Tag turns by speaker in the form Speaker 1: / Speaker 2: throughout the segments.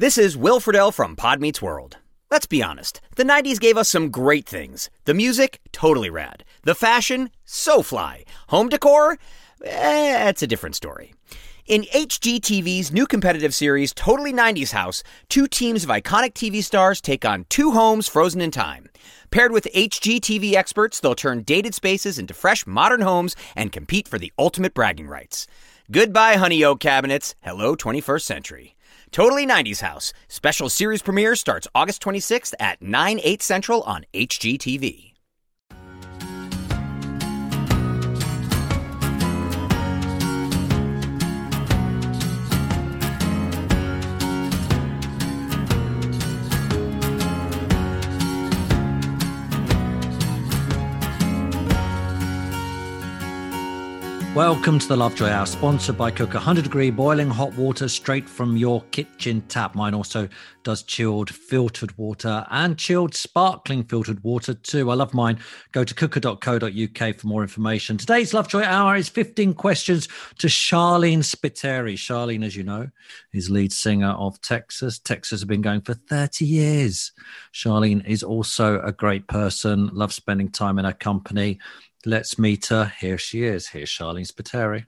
Speaker 1: This is Will Friedle from Pod Meets World. Let's be honest, the 90s gave us some great things. The music, totally rad. The fashion, so fly. Home decor, that's a different story. In HGTV's new competitive series, Totally 90s House, two teams of iconic TV stars take on two homes frozen in time. Paired with HGTV experts, they'll turn dated spaces into fresh, modern homes and compete for the ultimate bragging rights. Goodbye, honey oak cabinets. Hello, 21st century. Totally 90s House. Special series premiere starts August 26th at 9/8 Central on HGTV.
Speaker 2: Welcome to the Lovejoy Hour, sponsored by Cook. 100-degree boiling hot water straight from your kitchen tap. Mine also does chilled filtered water and chilled sparkling filtered water too. I love mine. Go to cooker.co.uk for more information. Today's Lovejoy Hour is 15 questions to Sharleen Spiteri. Sharleen, as you know, is lead singer of Texas. Texas have been going for 30 years. Sharleen is also a great person, loves spending time in her company. Let's meet her. Here she is. Here's Sharleen Spiteri.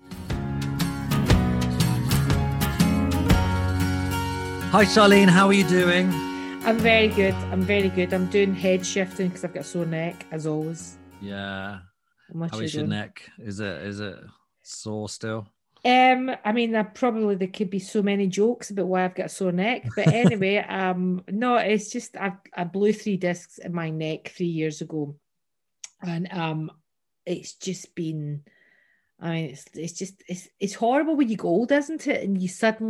Speaker 2: Hi, Sharleen. How are you doing?
Speaker 3: I'm very good. I'm doing head shifting because I've got a sore neck, as always.
Speaker 2: Yeah. How is your neck? Is it sore still?
Speaker 3: I mean, there could be so many jokes about why I've got a sore neck, but anyway, no, it's just I blew 3 discs in my neck 3 years ago, and it's just been, I mean, it's horrible when you go old, isn't it? And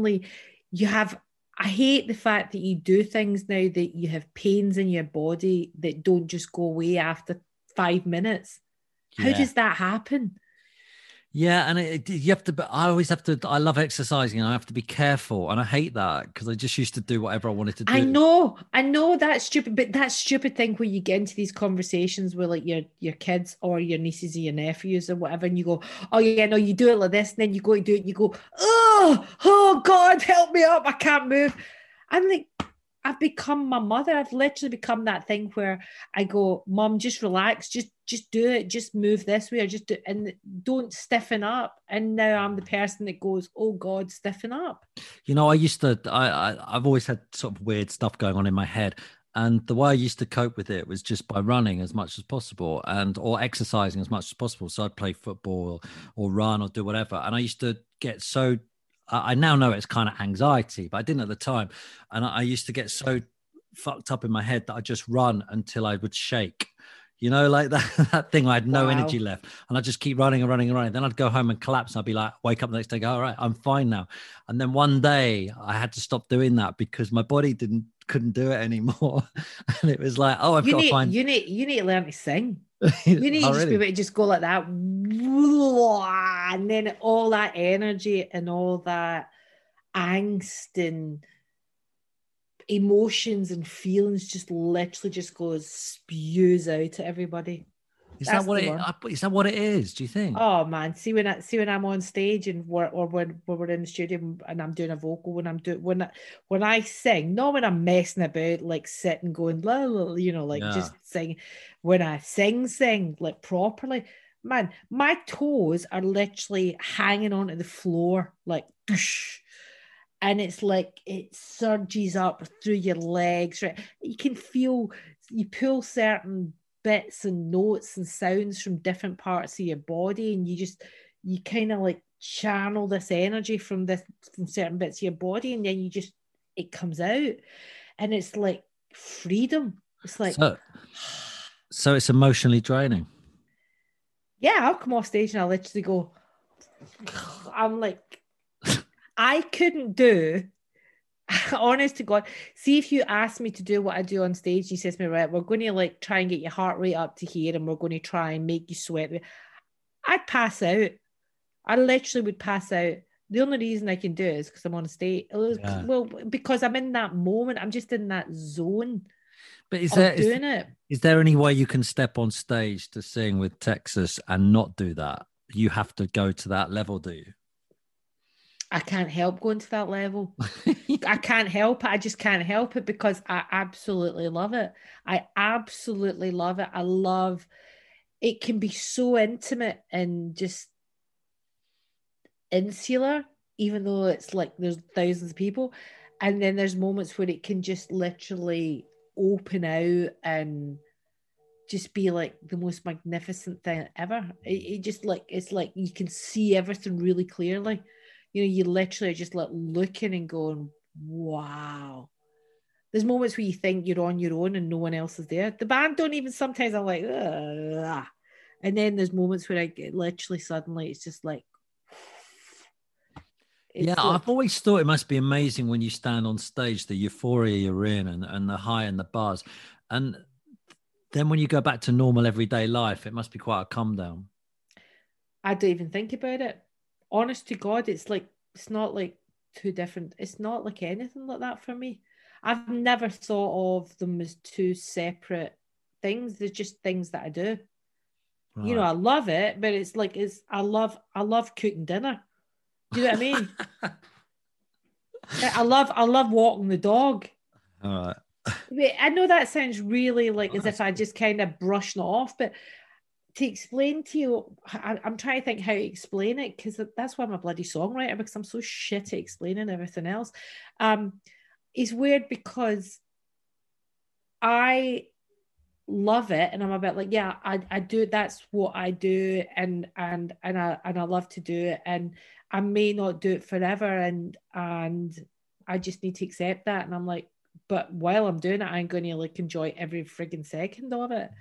Speaker 3: I hate the fact that you do things now that you have pains in your body that don't just go away after 5 minutes. Yeah. How does that happen?
Speaker 2: Yeah, and I love exercising and I have to be careful, and I hate that because I just used to do whatever I wanted to do.
Speaker 3: I know that's stupid, but that stupid thing where you get into these conversations with like your kids or your nieces or your nephews or whatever, and you go, oh yeah, no, you do it like this, and then you go to do it and you go, oh God, help me up, I can't move. I'm like, I've become my mother. I've literally become that thing where I go, Mom, just relax, just do it, just move this way, or just do, and don't stiffen up. And now I'm the person that goes, oh God, stiffen up.
Speaker 2: You know, I've always had sort of weird stuff going on in my head. And the way I used to cope with it was just by running as much as possible or exercising as much as possible. So I'd play football or run or do whatever. And I used to get so, I now know it's kind of anxiety, but I didn't at the time. And I used to get so fucked up in my head that I just run until I would shake. You know, like that thing, I had no energy left. And I'd just keep running. Then I'd go home and collapse. And I'd be like, wake up the next day, go, all right, I'm fine now. And then one day I had to stop doing that because my body couldn't do it anymore. And it was like, oh, You
Speaker 3: need to learn to sing. You need to just be able to just go like that. And then all that energy and all that angst and emotions and feelings just literally just spews out to everybody.
Speaker 2: Is that what it is? Do you think?
Speaker 3: Oh man, see when I'm on stage and when we're in the studio and I'm doing a vocal, when I sing, not when I'm messing about like sitting going la, la, you know, like just sing. When I sing like properly, man, my toes are literally hanging onto the floor like poosh. And it's like it surges up through your legs, right? You can feel, you pull certain bits and notes and sounds from different parts of your body, and you kind of like channel this energy from certain bits of your body, and then it comes out, and it's like freedom. It's like
Speaker 2: so it's emotionally draining.
Speaker 3: Yeah, I'll come off stage and I'll literally go, I'm like, I couldn't do, honest to God, see if you asked me to do what I do on stage, you says to me, right, we're going to like try and get your heart rate up to here and we're going to try and make you sweat. I'd pass out. I literally would pass out. The only reason I can do it is because I'm on stage. Well, because I'm in that moment. I'm just in that zone.
Speaker 2: But is there any way you can step on stage to sing with Texas and not do that? You have to go to that level, do you?
Speaker 3: I can't help going to that level. I can't help it. I just can't help it because I absolutely love it. I absolutely love it. I love it. Can be so intimate and just insular, even though it's like there's thousands of people. And then there's moments where it can just literally open out and just be like the most magnificent thing ever. It just like, it's like you can see everything really clearly. You know, you literally are just like looking and going, wow. There's moments where you think you're on your own and no one else is there. The band don't even, sometimes I'm like, ugh. And then there's moments where I get literally suddenly it's just like,
Speaker 2: yeah, I've always thought it must be amazing when you stand on stage, the euphoria you're in and the high and the buzz. And then when you go back to normal everyday life, it must be quite a come down.
Speaker 3: I don't even think about it. Honest to God, it's like, it's not like two different, it's not like anything like that for me. I've never thought of them as two separate things. They're just things that I do. Right. You know, I love it, but it's like, I love cooking dinner. Do you know what I mean? I love walking the dog.
Speaker 2: All right.
Speaker 3: I know that sounds really like as if I just kind of brushing it off, but to explain to you, I'm trying to think how to explain it, because that's why I'm a bloody songwriter, because I'm so shit at explaining everything else. It's weird because I love it and I'm a bit like, yeah, I do, that's what I do, and I love to do it, and I may not do it forever, and I just need to accept that. And I'm like, but while I'm doing it, I'm going to like enjoy every frigging second of it.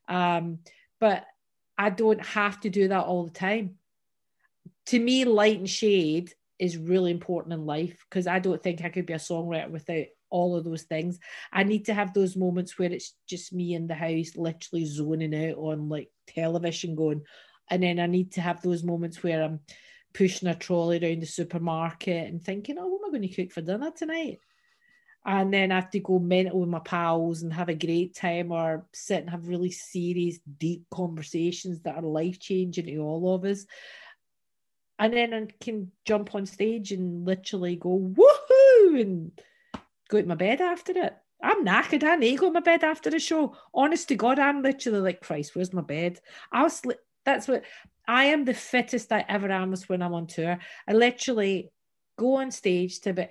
Speaker 3: But I don't have to do that all the time. To me, light and shade is really important in life, because I don't think I could be a songwriter without all of those things. I need to have those moments where it's just me in the house, literally zoning out on like television going. And then I need to have those moments where I'm pushing a trolley around the supermarket and thinking, oh, what am I going to cook for dinner tonight? And then I have to go mental with my pals and have a great time, or sit and have really serious, deep conversations that are life-changing to all of us. And then I can jump on stage and literally go, woohoo, and go to my bed after it. I'm knackered. I need to go to my bed after the show. Honest to God, I'm literally like, Christ, where's my bed? That's what, I am the fittest I ever am when I'm on tour. I literally go on stage to about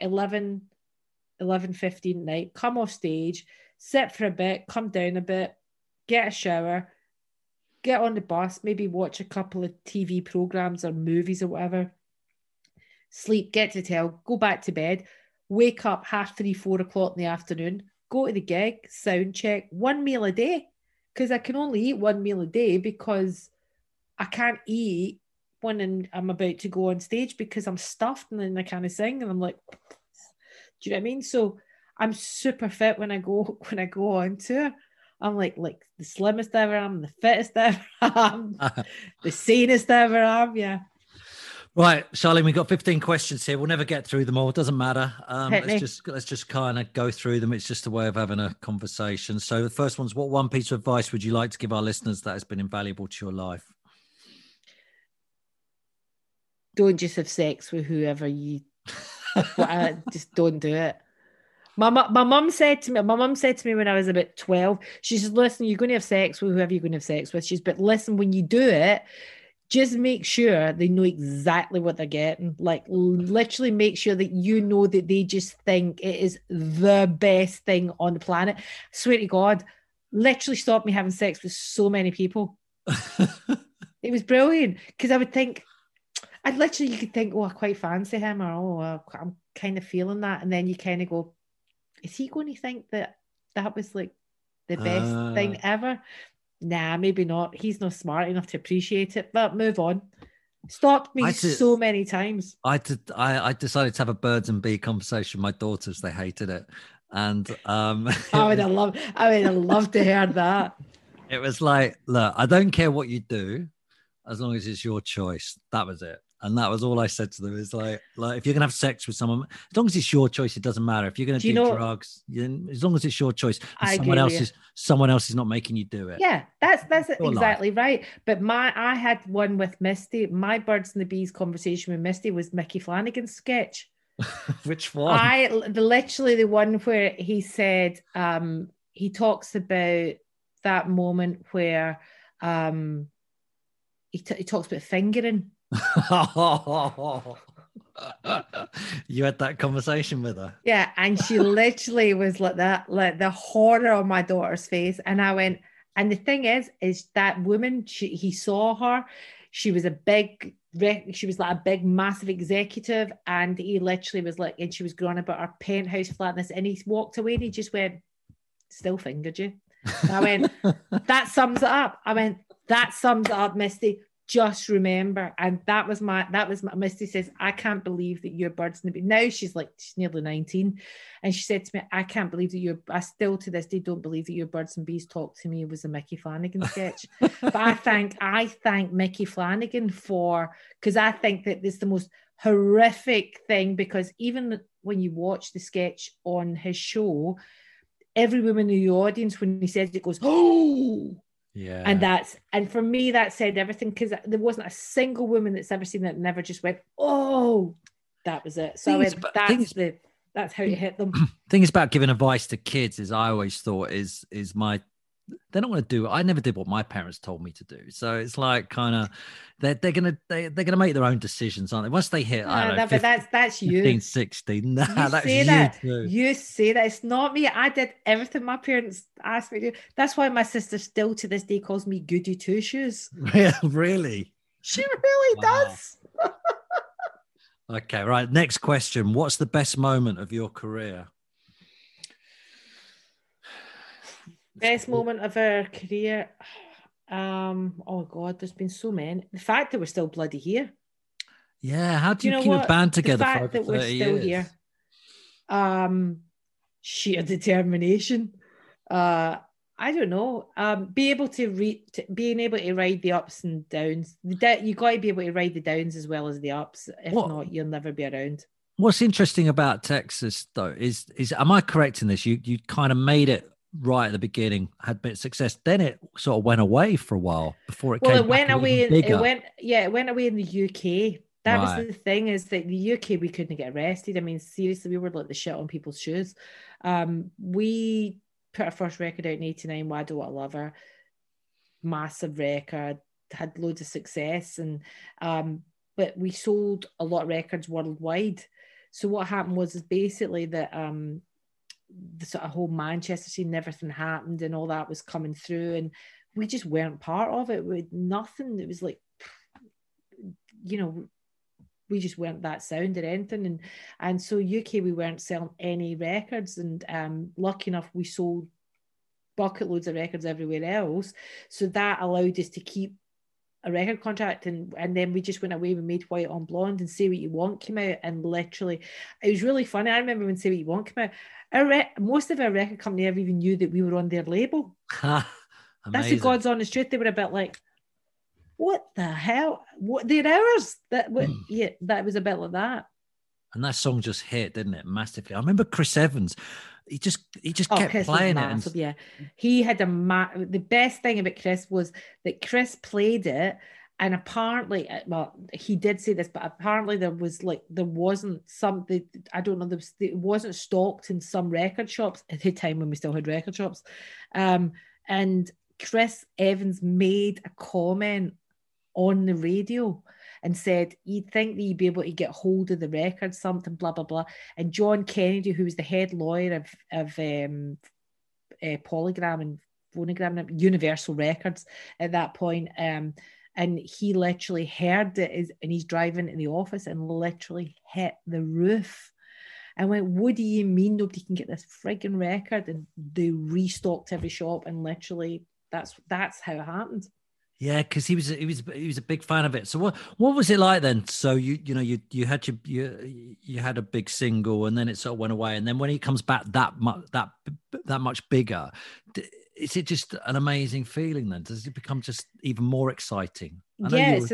Speaker 3: 11:15 at night, come off stage, sit for a bit, come down a bit, get a shower, get on the bus, maybe watch a couple of TV programs or movies or whatever, sleep, get to hotel, go back to bed, wake up 3:30, 4 o'clock in the afternoon, go to the gig, sound check, one meal a day, because I can only eat one meal a day because I can't eat when I'm about to go on stage because I'm stuffed and then I can't sing, and I'm like, do you know what I mean? So I'm super fit when I go on tour. I'm like the slimmest I ever am, the fittest I ever am, the sanest I ever am. Yeah.
Speaker 2: Right, Charlene, we've got 15 questions here. We'll never get through them all. It doesn't matter. Let's just kind of go through them. It's just a way of having a conversation. So the first one's, what one piece of advice would you like to give our listeners that has been invaluable to your life?
Speaker 3: Don't just have sex with whoever you. Just don't do it. My mum said to me when I was about 12, she said, listen, you're going to have sex with whoever you're going to have sex with. But listen, when you do it, just make sure they know exactly what they're getting. Like, literally make sure that you know that they just think it is the best thing on the planet. Swear to God, literally stopped me having sex with so many people. It was brilliant, because I would think, you could think, oh, I quite fancy him, or oh, I'm kind of feeling that. And then you kind of go, is he going to think that was like the best thing ever? Nah, maybe not. He's not smart enough to appreciate it, but move on. Stopped me so many times.
Speaker 2: I decided to have a birds and bee conversation with my daughters. They hated it. And
Speaker 3: I would have loved to hear that.
Speaker 2: It was like, look, I don't care what you do as long as it's your choice. That was it. And that was all I said to them. Is like if you're gonna have sex with someone, as long as it's your choice, it doesn't matter. If you're gonna do drugs, as long as it's your choice, and someone else is not making you do it.
Speaker 3: Yeah, that's exactly right. But I had one with Misty. My Birds and the Bees conversation with Misty was Mickey Flanagan's sketch.
Speaker 2: Which one?
Speaker 3: Literally the one where he said he talks about that moment where he talks about fingering.
Speaker 2: You had that conversation with her?
Speaker 3: Yeah, and she literally was like that, like the horror on my daughter's face. And I went, and the thing is that woman, he saw her, she was like a big massive executive, and he literally was like, and she was going about her penthouse flatness, and he walked away and he just went, still fingered you. And I went, that sums it up. I went, that sums it up, Misty. Just remember. And that was my Misty says, I can't believe that you're Birds and the Bees. Now she's nearly 19. And she said to me, I can't believe that I still to this day don't believe that your Birds and Bees Talk to Me was a Mickey Flanagan sketch. But I thank Mickey Flanagan because I think that it's the most horrific thing, because even when you watch the sketch on his show, every woman in the audience, when he says it, goes, oh,
Speaker 2: yeah.
Speaker 3: And for me, that said everything, because there wasn't a single woman that's ever seen that never just went, oh, that was it. So that's how you hit them.
Speaker 2: Thing is about giving advice to kids is, I always thought is they're not going to do it. I never did what my parents told me to do. So it's like kind of they're going to make their own decisions, aren't they? Once they hit, I don't know, 15,
Speaker 3: but that's you.
Speaker 2: 15, 16. Nah, that's you too.
Speaker 3: You say that. It's not me. I did everything my parents asked me to do. That's why my sister still to this day calls me Goody Two Shoes.
Speaker 2: Really?
Speaker 3: She really does.
Speaker 2: Okay, right. Next question. What's the best moment of your career?
Speaker 3: Best moment of our career. Oh God, there's been so many. The fact that we're still bloody here.
Speaker 2: Yeah, how do you keep a band together?
Speaker 3: The fact that we're still here. Sheer determination. I don't know. Being able to ride the ups and downs. You got to be able to ride the downs as well as the ups. If not, you'll never be around. What's
Speaker 2: interesting about Texas, though, is am I correct in this? You kind of made it right at the beginning, had a bit of success, then it sort of went away for a while before it came back. It went away in
Speaker 3: the UK. That was the thing, is that the UK, we couldn't get arrested. I mean, seriously, we were like the shit on people's shoes. We put our first record out in 89, Why Do I Love Her? Massive record, had loads of success, and but we sold a lot of records worldwide. So what happened was basically that the sort of whole Manchester scene and everything happened, and all that was coming through, and we just weren't part of it. With nothing, it was like, we just weren't that sound or anything, and so UK, we weren't selling any records, and lucky enough, we sold bucket loads of records everywhere else, so that allowed us to keep a record contract, and then we just went away. We made White on Blonde, and Say What You Want came out, and literally, it was really funny. I remember when Say What You Want came out, most of our record company never even knew that we were on their label. That's the God's honest truth. They were a bit like, what the hell? What, they're ours? That was a bit like that.
Speaker 2: And that song just hit, didn't it? Massively. I remember Chris Evans. He just kept playing it.
Speaker 3: Yeah, he had the best thing about Chris was that Chris played it, and apparently, well, he did say this, but apparently there wasn't something, I don't know, it wasn't stocked in some record shops at the time when we still had record shops, and Chris Evans made a comment on the radio and said, you'd think that you'd be able to get hold of the record, something, blah, blah, blah. And John Kennedy, who was the head lawyer of Polygram and Phonogram, Universal Records at that point, and he literally heard it, and he's driving in the office and literally hit the roof. And went, what do you mean nobody can get this frigging record? And they restocked every shop, and literally that's how it happened.
Speaker 2: Yeah, because he was a big fan of it. So what was it like then? So you had a big single, and then it sort of went away, and then when he comes back that much bigger, is it just an amazing feeling then? Does it become just even more exciting?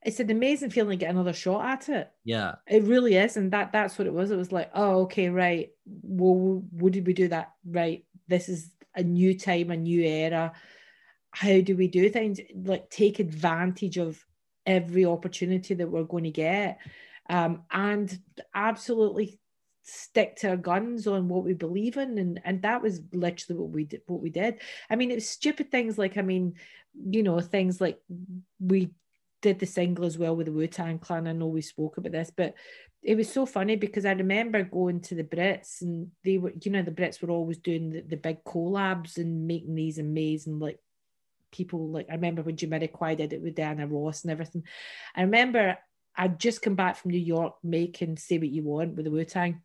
Speaker 3: it's an amazing feeling to get another shot at it.
Speaker 2: Yeah.
Speaker 3: It really is. And that's what it was. It was like, oh, okay, right. Well, what did we do that? Right. This is a new time, a new era. How do we do things? Like take advantage of every opportunity that we're going to get. And absolutely stick to our guns on what we believe in. And that was literally what we did. I mean, it was stupid things like, I mean, you know, things like we did the single as well with the Wu-Tang Clan. I know we spoke about this, but it was so funny because I remember going to the Brits and they were, you know, the Brits were always doing the big collabs and making these amazing, like, people. Like, I remember when Jamiroquai did it with Diana Ross and everything. I remember I'd just come back from New York making Say What You Want with the Wu-Tang.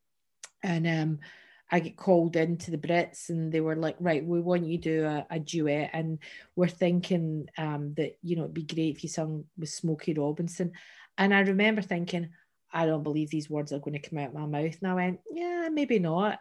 Speaker 3: And I get called into the Brits and they were like, right, we want you to do a duet. And we're thinking that, you know, it'd be great if you sung with Smokey Robinson. And I remember thinking, I don't believe these words are going to come out of my mouth. And I went, yeah, maybe not.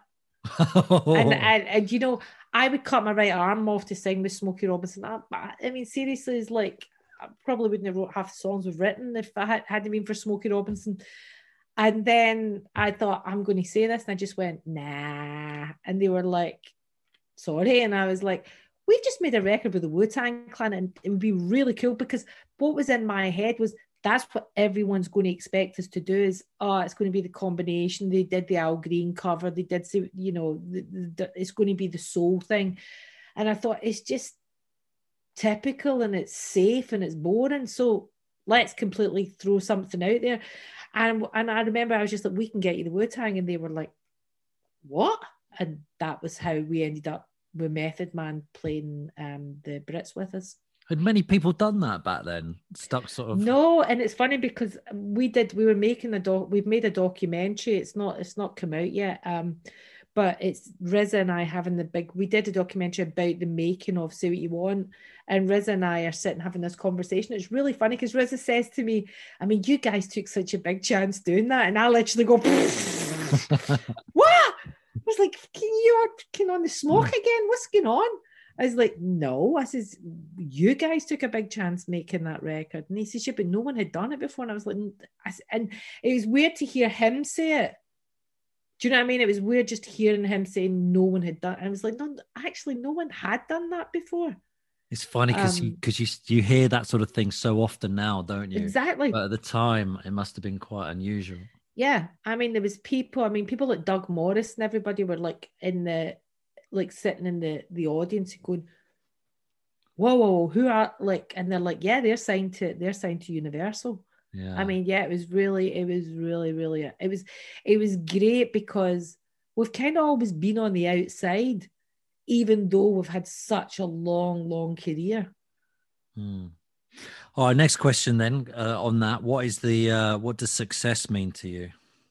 Speaker 3: And you know, I would cut my right arm off to sing with Smokey Robinson. I mean, seriously, it's like, I probably wouldn't have wrote half the songs we've written if I hadn't been for Smokey Robinson. And then I thought, I'm going to say this. And I just went, nah. And they were like, sorry. And I was like, we've just made a record with the Wu-Tang Clan and it would be really cool, because what was in my head was that's what everyone's going to expect us to do is, oh, it's going to be the combination. They did the Al Green cover. They did, you know, it's going to be the soul thing. And I thought, it's just typical and it's safe and it's boring. So let's completely throw something out there. And I remember I was just like, we can get you the Wu-Tang. And they were like, what? And that was how we ended up with Method Man playing the Brits with us.
Speaker 2: Had many people done that back then? Stuck sort of.
Speaker 3: No, and it's funny because we've made a documentary. It's not come out yet. But it's RZA and I we did a documentary about the making of Say What You Want. And RZA and I are sitting having this conversation. It's really funny because RZA says to me, I mean, you guys took such a big chance doing that. And I literally go, what? I was like, can you on the smoke again? What's going on? I was like, no. I says, you guys took a big chance making that record. And he says, yeah, but no one had done it before. And I was like, and it was weird to hear him say it. Do you know what I mean? It was weird just hearing him saying no one had done it. I was like, no, actually, no one had done that before.
Speaker 2: It's funny because you hear that sort of thing so often now, don't you?
Speaker 3: Exactly.
Speaker 2: But at the time, it must have been quite unusual.
Speaker 3: Yeah. I mean, there was people like Doug Morris and everybody were like sitting in the audience going, whoa, who are like, and they're like, yeah, they're signed to Universal.
Speaker 2: Yeah.
Speaker 3: I mean, yeah, it was really, it was great because we've kind of always been on the outside, even though we've had such a long career.
Speaker 2: All right, next question then on that. What does success mean to you?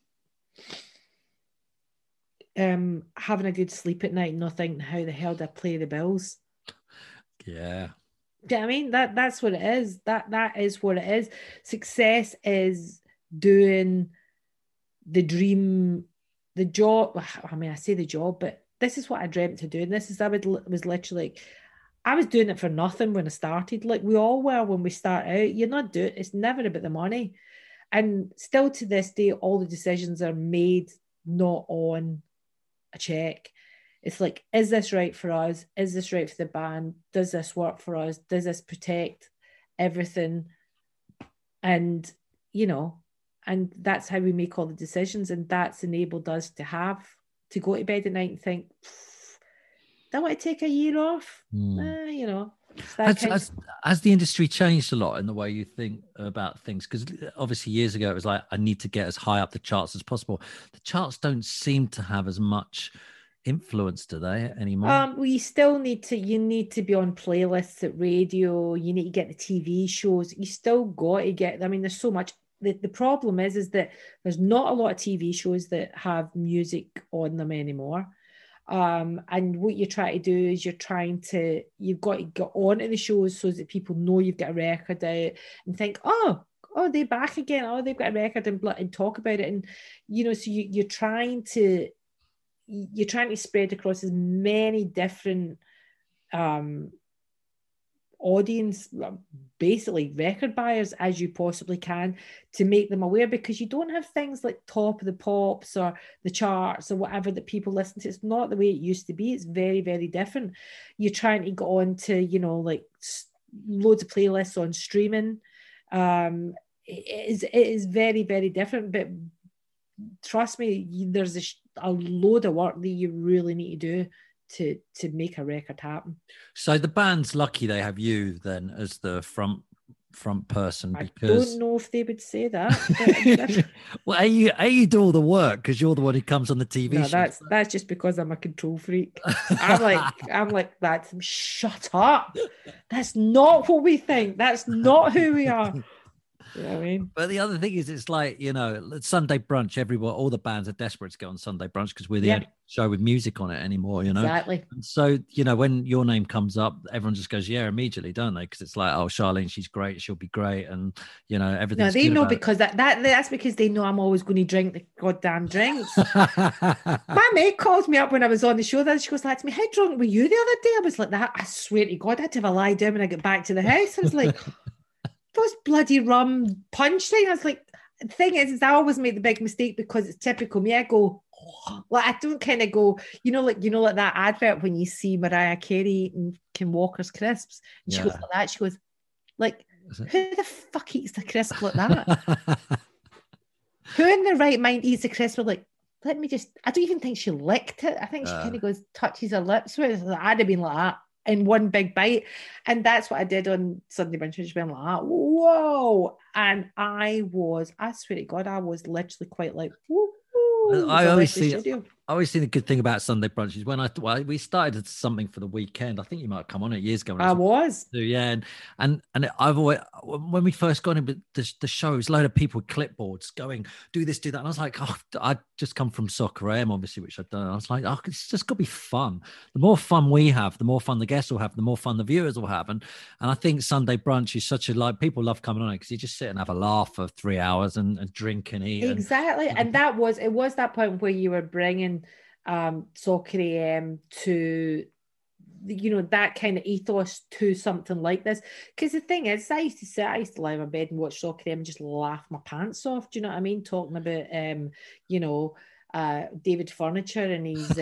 Speaker 3: Having a good sleep at night, not thinking how the hell do I pay the bills.
Speaker 2: Yeah.
Speaker 3: Do you know what I mean? That's what it is. That is what it is. Success is doing the dream, the job. I mean, I say the job, but this is what I dreamt of doing. Was literally like, I was doing it for nothing when I started. Like we all were when we start out. You're not doing it's never about the money. And still to this day, all the decisions are made not on a check. It's like, is this right for us? Is this right for the band? Does this work for us? Does this protect everything? And, you know, and that's how we make all the decisions. And that's enabled us to go to bed at night and think, do I want to take a year off? You know.
Speaker 2: Has the industry changed a lot in the way you think about things? Because obviously years ago, it was like, I need to get as high up the charts as possible. The charts don't seem to have as much influence, do they, anymore?
Speaker 3: Well, you need to be on playlists at radio. You need to get the TV shows. You still got to get, I mean, there's so much. The problem is that there's not a lot of TV shows that have music on them anymore. And what you try to do is you've got to get onto the shows so that people know you've got a record out and think, oh, they're back again. Oh, they've got a record and talk about it. And, you know, so you're trying to spread across as many different audience, basically record buyers, as you possibly can, to make them aware, because you don't have things like Top of the Pops or the charts or whatever that people listen to. It's not the way it used to be. It's very, very different. You're trying to go on to, you know, like loads of playlists on streaming. It is very, very different, but trust me, there's a load of work that you really need to do to make a record happen.
Speaker 2: So the band's lucky they have you then as the front person, because
Speaker 3: I don't know if they would say that.
Speaker 2: Well, you do all the work because you're the one who comes on the TV
Speaker 3: no,
Speaker 2: show.
Speaker 3: That's just because I'm a control freak. I'm like that. Shut up. That's not what we think. That's not who we are. You know what I mean?
Speaker 2: But the other thing is, it's like, you know, Sunday Brunch, all the bands are desperate to get on Sunday Brunch because we're the only show with music on it anymore, you know?
Speaker 3: Exactly.
Speaker 2: And so, you know, when your name comes up, everyone just goes, yeah, immediately, don't they? Because it's like, oh, Charlene, she's great. She'll be great. And, you know, everything.
Speaker 3: No, they know, because that's because they know I'm always going to drink the goddamn drinks. My mate calls me up when I was on the show. Then she goes like to me, how drunk were you the other day? I was like, that. I swear to God, I had to have a lie down when I get back to the house. I was like, those bloody rum punch thing. I was like, the thing is I always make the big mistake because it's typical me. I go, like, I don't kind of go, like that advert when you see Mariah Carey eating Kim Walker's crisps. And she goes like that. She goes, like, who the fuck eats a crisp like that? Who in their right mind eats a crisp? Like, let me just, I don't even think she licked it. I think she kind of goes, touches her lips with it. I'd have been like that in one big bite. And that's what I did on Sunday Brunch. Just went like that. Whoa. And I swear to God, I was literally quite like, woo.
Speaker 2: I always see the good thing about Sunday Brunch is when we started something for the weekend. I think you might have come on it years ago.
Speaker 3: I was.
Speaker 2: Yeah. And I've always, when we first got in the show, it was a load of people with clipboards going, do this, do that. And I was like, oh, I'd just come from Soccer AM, obviously, which I'd done. I was like, oh, it's just got to be fun. The more fun we have, the more fun the guests will have, the more fun the viewers will have. And I think Sunday Brunch is such a, people love coming on it because you just sit and have a laugh for 3 hours and drink and eat.
Speaker 3: Exactly. And it was that point where you were bringing Soccer AM to, that kind of ethos to something like this. Because the thing is, I used to lie in my bed and watch Soccer AM and just laugh my pants off. Do you know what I mean? Talking about, David Furniture and his,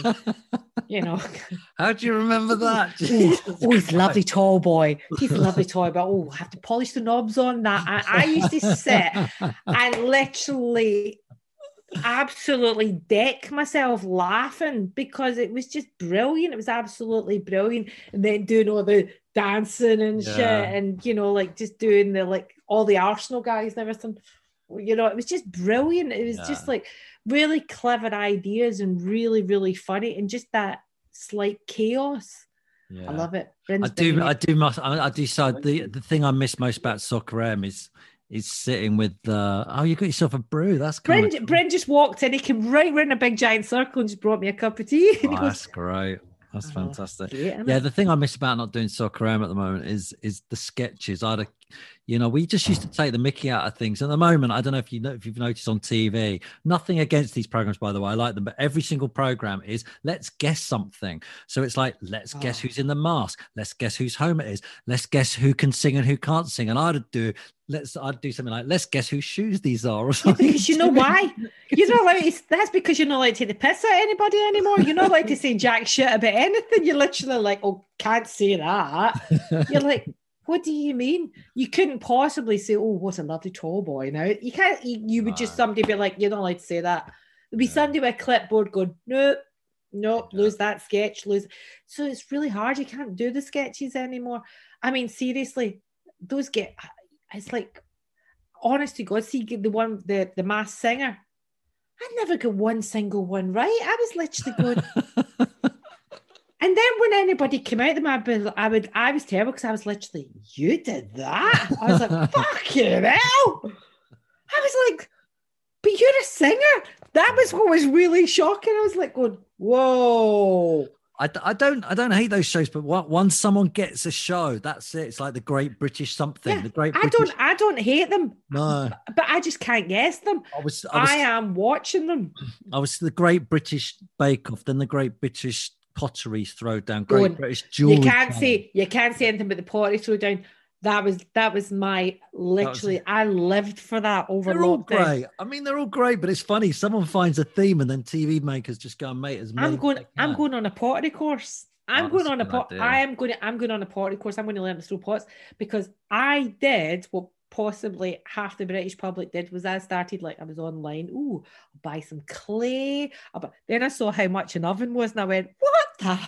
Speaker 2: How do you remember that?
Speaker 3: He's a lovely tall boy. He's a lovely toy, but I have to polish the knobs on that. I used to sit and literally absolutely deck myself laughing because it was just brilliant. It was absolutely brilliant. And then doing all the dancing and shit, and just doing all the Arsenal guys and everything. It was just brilliant. It was just like really clever ideas and really, really funny, and just that slight chaos. I love it. I do. So the thing I miss most about Soccer AM is sitting with you got yourself a brew. That's kind of Bryn just walked in. He came right around a big giant circle and just brought me a cup of tea.
Speaker 2: Oh, that's great. That's fantastic. The thing I miss about not doing Soccer AM at the moment is the sketches. We just used to take the mickey out of things. At the moment, I don't know if you've noticed on TV, nothing against these programs, by the way, I like them, but every single program is let's guess something. So it's like, let's guess who's in the mask. Let's guess whose home it is. Let's guess who can sing and who can't sing. And I'd do something like, let's guess whose shoes these are. Or something.
Speaker 3: Because you know why? You're not allowed to, that's because you're not allowed to take the piss out of anybody anymore. You're not allowed to say jack shit about anything. You're literally like, oh, can't say that. You're like, what do you mean? You couldn't possibly say, oh, what a lovely tall boy. Now, you can't, you would just, somebody be like, you're not allowed to say that. There'd be somebody with a clipboard going, nope, lose that sketch, So it's really hard. You can't do the sketches anymore. I mean, seriously, it's like, honest to God, see the Masked Singer. I never got one single one right. I was literally going... And then when anybody came out of them, I was terrible because I was literally, you did that? I was like, fuck you hell. I was like, but you're a singer. That was what was really shocking. I was like going, whoa.
Speaker 2: I don't hate those shows, but once someone gets a show, that's it. It's like the Great British something.
Speaker 3: Yeah, I don't hate them.
Speaker 2: No,
Speaker 3: but I just can't guess them. I am watching them.
Speaker 2: I was the Great British Bake Off, then the Great British pottery throwdown, Great British
Speaker 3: Jewelry.
Speaker 2: You
Speaker 3: can't say anything about the pottery throwdown. That was my literally. I lived for that over.
Speaker 2: They're all great. I mean, they're all great, but it's funny. Someone finds a theme, and then TV makers just go, "Mate, as
Speaker 3: I'm going on a pottery course. I'm going on a pottery course. I'm going to learn to throw pots because I did what possibly half the British public did was I started I was online. Ooh, I'll buy some clay. Then I saw how much an oven was, and I went, "What the?"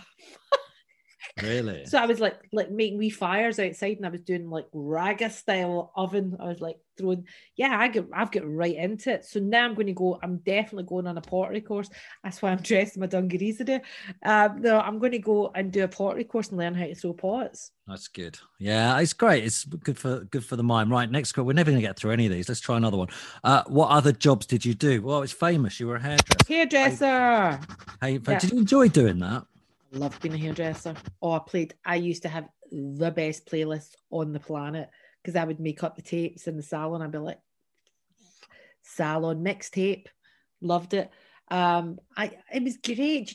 Speaker 2: Really?
Speaker 3: So I was like making wee fires outside, and I was doing Raga style oven. I was throwing. Yeah, I've got right into it. So now I'm definitely going on a pottery course. That's why I'm dressed in my dungarees today. No, I'm going to go and do a pottery course and learn how to throw pots.
Speaker 2: That's good. Yeah, it's great. It's good for the mind. Right, next we're never going to get through any of these. Let's try another one. What other jobs did you do? Well, it's famous. You were a
Speaker 3: hairdresser.
Speaker 2: Hey, yeah. Did you enjoy doing that?
Speaker 3: Loved being a hairdresser. I used to have the best playlist on the planet because I would make up the tapes in the salon. I'd be like, salon mixtape. Loved it. It was great.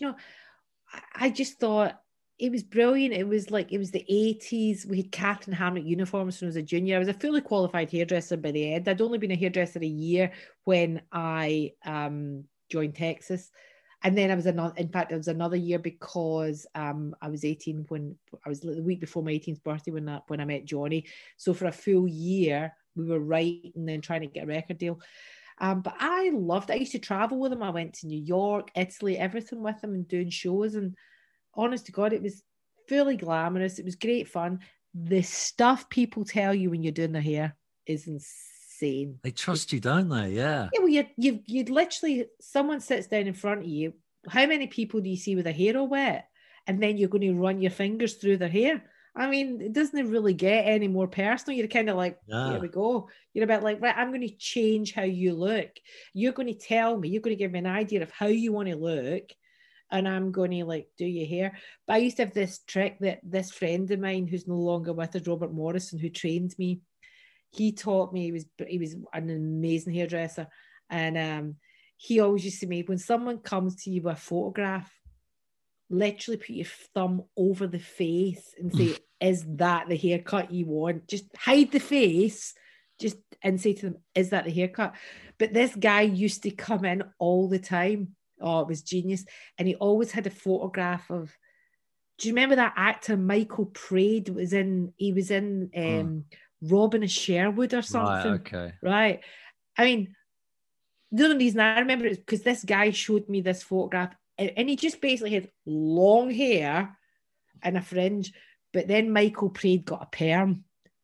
Speaker 3: I just thought it was brilliant. It was the 80s. We had Catherine Hamlet uniforms when I was a junior. I was a fully qualified hairdresser by the end. I'd only been a hairdresser a year when I joined Texas. And then I was another year because I was 18 when I was the week before my 18th birthday when I met Johnny. So for a full year, we were writing and then trying to get a record deal. But I loved it. I used to travel with him. I went to New York, Italy, everything with him and doing shows. And honest to God, it was fully glamorous. It was great fun. The stuff people tell you when you're doing their hair is insane.
Speaker 2: They trust you, don't they? Yeah.
Speaker 3: Yeah, well, you'd literally, someone sits down in front of you. How many people do you see with their hair all wet? And then you're going to run your fingers through their hair. I mean, it doesn't really get any more personal. You're kind of Here we go. You're about right, I'm going to change how you look. You're going to tell me, you're going to give me an idea of how you want to look. And I'm going to do your hair. But I used to have this trick that this friend of mine who's no longer with us, Robert Morrison, who trained me, he taught me. He was an amazing hairdresser, and he always used to make when someone comes to you with a photograph, literally put your thumb over the face and say, "Is that the haircut you want?" Just hide the face, and say to them, "Is that the haircut?" But this guy used to come in all the time. Oh, it was genius, and he always had a photograph of. Do you remember that actor Michael Praed He was in. Robin of Sherwood or something.
Speaker 2: Right, okay.
Speaker 3: Right. I mean, the only reason I remember it is because this guy showed me this photograph and he just basically had long hair and a fringe, but then Michael Praed got a perm.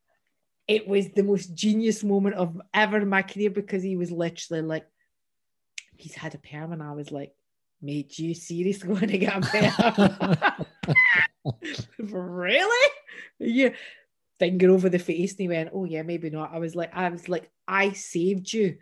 Speaker 3: It was the most genius moment of ever in my career because he was literally he's had a perm, and I was like, "Mate, you seriously going to get a perm?" Really? Yeah. Finger over the face, and he went, "Oh yeah, maybe not." I was like, I saved you.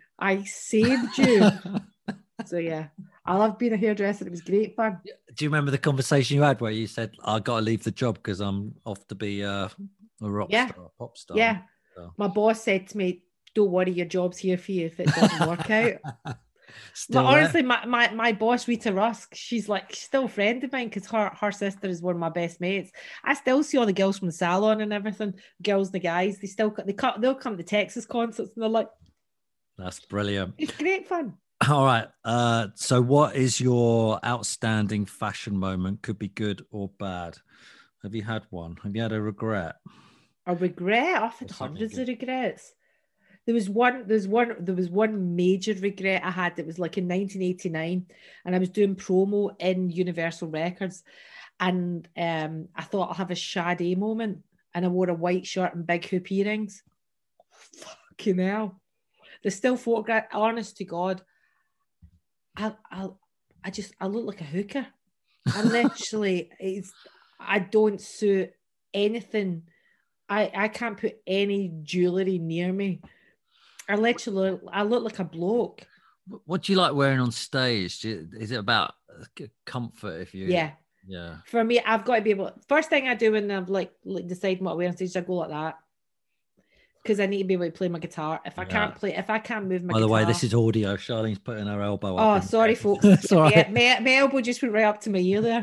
Speaker 3: So yeah, I love being a hairdresser. It was great fun.
Speaker 2: Do you remember the conversation you had where you said, "I got to leave the job because I'm off to be a rock star, a pop star"?
Speaker 3: Yeah. So. My boss said to me, "Don't worry, your job's here for you if it doesn't work out." But honestly, my boss, Rita Rusk, she's still a friend of mine because her sister is one of my best mates. I still see all the girls from the salon and everything, girls and the guys. They'll come to Texas concerts and they're like,
Speaker 2: "That's brilliant."
Speaker 3: It's great fun.
Speaker 2: All right. So what is your outstanding fashion moment? Could be good or bad. Have you had one? Have you had a regret?
Speaker 3: A regret? I've had hundreds of regrets. There was one major regret I had. It was in 1989, and I was doing promo in Universal Records, and I thought I'll have a Sade moment, and I wore a white shirt and big hoop earrings. Fucking hell! There's still photograph. Honest to God, I look like a hooker. I literally, I don't suit anything. I can't put any jewellery near me. I look like a bloke.
Speaker 2: What do you like wearing on stage? Is it about comfort? Yeah.
Speaker 3: For me, I've got to be able. First thing I do when I'm deciding what I wear on stage, is I go like that because I need to be able to play my guitar. If I can't move my guitar.
Speaker 2: By the way, this is audio. Charlene's putting her elbow up.
Speaker 3: Oh, sorry, folks.
Speaker 2: That's all right.
Speaker 3: My elbow just went right up to my ear there.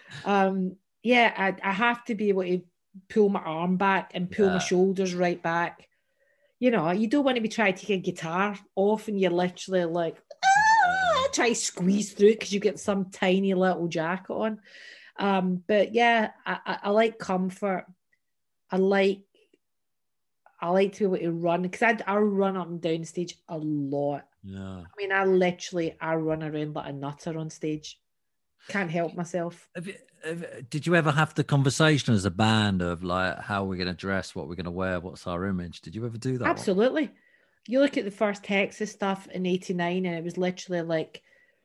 Speaker 3: Yeah, I have to be able to pull my arm back and pull my shoulders right back. You know, you don't want to be trying to take a guitar off and you're literally like, try to squeeze through it because you get some tiny little jacket on. But yeah, I like comfort. I like to be able to run because I run up and down stage a lot.
Speaker 2: Yeah.
Speaker 3: I mean, I run around like a nutter on stage. Can't help myself.
Speaker 2: Did you ever have the conversation as a band of like how we're going to dress, what we're going to wear, what's our image? Did you ever do that?
Speaker 3: Absolutely. One? You look at the first Texas stuff in '89 and it was literally like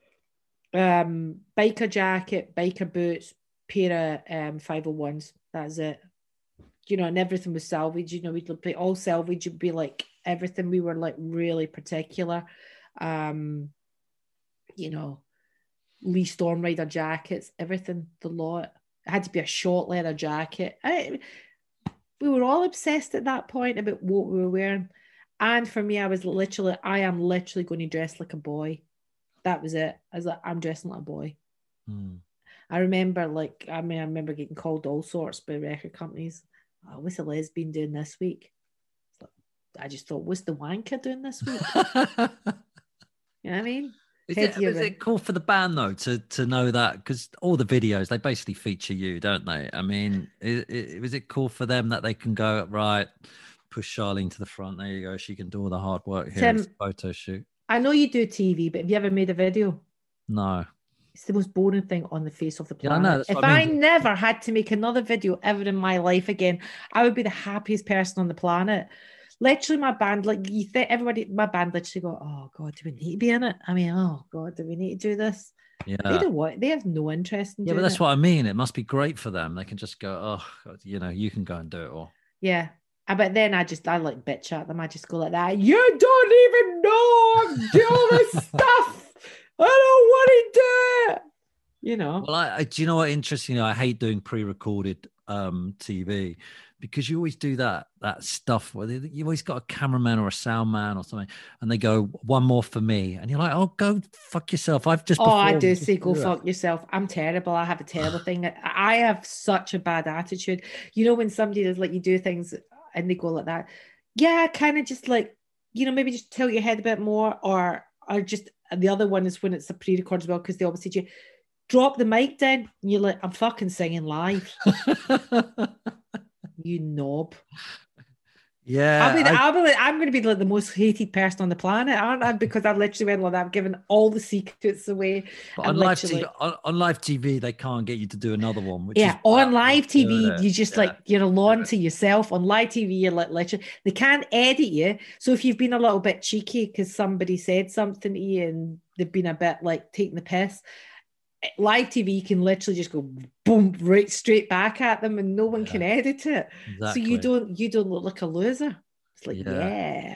Speaker 3: biker jacket, biker boots, pair of 501s. That's it. You know, and everything was salvage. You know, we'd play all salvage. It'd be like everything. We were like really particular. You know, Lee Stormrider jackets, everything, the lot. It had to be a short leather jacket. We were all obsessed at that point about what we were wearing. And for me, I am literally going to dress like a boy. That was it. I was like, I'm dressing like a boy. I remember I remember getting called all sorts by record companies. Oh, what's the lesbian doing this week? I just thought, what's the wanker doing this week? You know what I mean?
Speaker 2: Is it cool for the band though to know that, because all the videos they basically feature you, don't they? I mean, is it cool for them that they can go right, push Charlene to the front? There you go. She can do all the hard work here. Tim, photo shoot.
Speaker 3: I know you do TV, but have you ever made a video?
Speaker 2: No.
Speaker 3: It's the most boring thing on the face of the planet.
Speaker 2: Yeah, I know,
Speaker 3: if I never had to make another video ever in my life again, I would be the happiest person on the planet. Literally, my band, like you think everybody, my band literally go, oh God, do we need to be in it? I mean, oh God, do we need to do this?
Speaker 2: Yeah.
Speaker 3: They don't want, they have no interest in doing it.
Speaker 2: Yeah, but that's what I mean. It must be great for them. They can just go, oh, God, you know, you can go and do it all.
Speaker 3: Yeah. But then I like bitch at them. I just go like that. You don't even know I'm doing this stuff. I don't want to do it. You know.
Speaker 2: Well, I do you know what interesting? I hate doing pre-recorded TV because you always do that stuff where you've always got a cameraman or a sound man or something, and they go, one more for me, and you're like, oh, go fuck yourself. I've just
Speaker 3: I do say go fuck yourself. I'm terrible. I have a terrible thing. I have such a bad attitude. You know, when somebody does like you do things and they go like that, yeah, kind of just like, you know, maybe just tilt your head a bit more, or just the other one is when it's a pre-record as well, because they always say to you, drop the mic down, and you're like, I'm fucking singing live. You knob.
Speaker 2: Yeah,
Speaker 3: I'm going to be like the most hated person on the planet, aren't I? Because I've literally went like that. I've given all the secrets away.
Speaker 2: On live TV, they can't get you to do another one.
Speaker 3: On live TV, you just like you're alone to yourself. On live TV, you're like literally they can't edit you. So if you've been a little bit cheeky because somebody said something to you and they've been a bit like taking the piss, live TV, you can literally just go boom right straight back at them, and no one can edit it. Exactly. So you don't look like a loser. It's like yeah.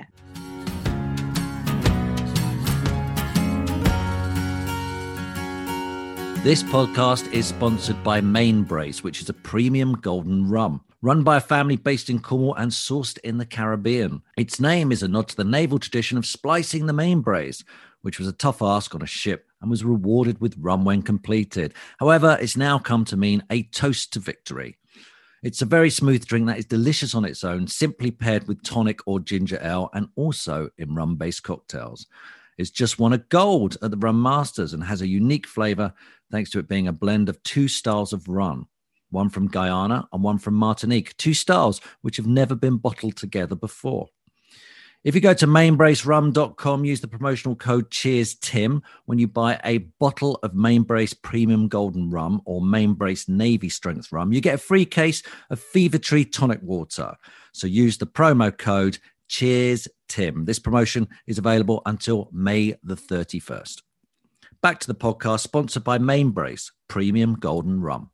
Speaker 2: This podcast is sponsored by Mainbrace, which is a premium golden rum run by a family based in Cornwall and sourced in the Caribbean. Its name is a nod to the naval tradition of splicing the mainbrace, which was a tough ask on a ship and was rewarded with rum when completed. However, it's now come to mean a toast to victory. It's a very smooth drink that is delicious on its own, simply paired with tonic or ginger ale, and also in rum-based cocktails. It's just won a gold at the Rum Masters and has a unique flavour thanks to it being a blend of two styles of rum, one from Guyana and one from Martinique, two styles which have never been bottled together before. If you go to mainbracerum.com, use the promotional code CHEERSTIM when you buy a bottle of Mainbrace Premium Golden Rum or Mainbrace Navy Strength Rum, you get a free case of Fever Tree Tonic Water. So use the promo code CHEERSTIM. This promotion is available until May the 31st. Back to the podcast, sponsored by Mainbrace Premium Golden Rum.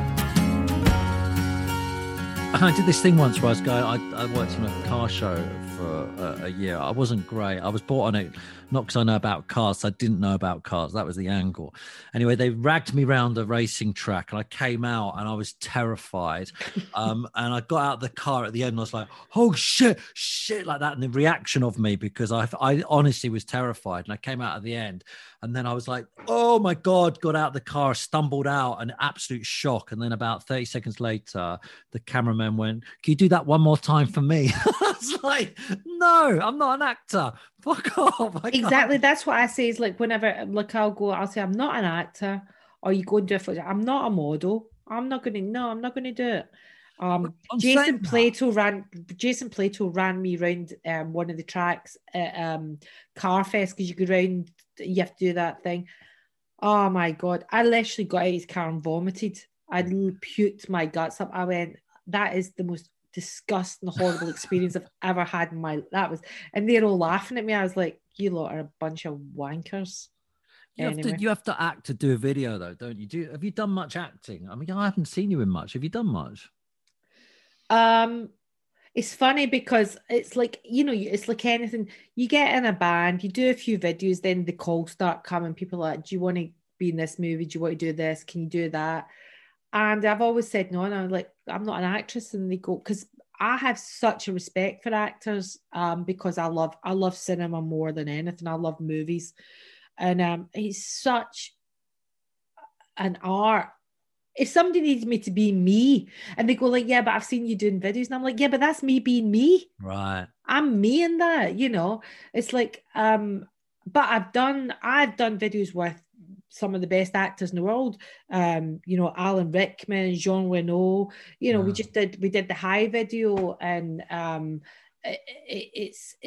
Speaker 2: I did this thing once where I worked on a car show for a year. I wasn't great. I was brought on it not because I know about cars. I didn't know about cars. That was the angle. Anyway, they ragged me around a racing track, and I came out, and I was terrified. And I got out of the car at the end, and I was like, "Oh shit, like that." And the reaction of me, because I honestly was terrified, and I came out at the end, and then I was like, "Oh my god!" Got out of the car, stumbled out, an absolute shock. And then about 30 seconds later, the cameraman went, "Can you do that one more time for me?" I was like, "No, I'm not an actor. Fuck off."
Speaker 3: Exactly. That's what I say. Is like whenever, like, I'll say I'm not an actor, or you go and do it for. I'm not a model. I'm not going to do it. Jason Plato ran me around one of the tracks at Carfest, because you go around, you have to do that thing. Oh my god, I literally got out of his car and vomited. I puked my guts up. I went, that is the most disgusting, horrible experience I've ever had in my. That was, and they're all laughing at me. I was like, you lot are a bunch of wankers.
Speaker 2: You have to act to do a video, though, don't you? Have you done much acting? I mean, I haven't seen you in much. Have you done much?
Speaker 3: It's funny because it's like, it's like anything. You get in a band, you do a few videos, then the calls start coming. People are like, do you want to be in this movie? Do you want to do this? Can you do that? And I've always said no, and I'm like, I'm not an actress. And they go, because I have such a respect for actors, because I love cinema more than anything. I love movies, and it's such an art. If somebody needs me to be me, and they go like, yeah, but I've seen you doing videos, and I'm like, yeah, but that's me being me.
Speaker 2: Right.
Speaker 3: I'm me in that, It's like, but I've done videos with some of the best actors in the world. Alan Rickman, Jean Reno. We did the High video, and it's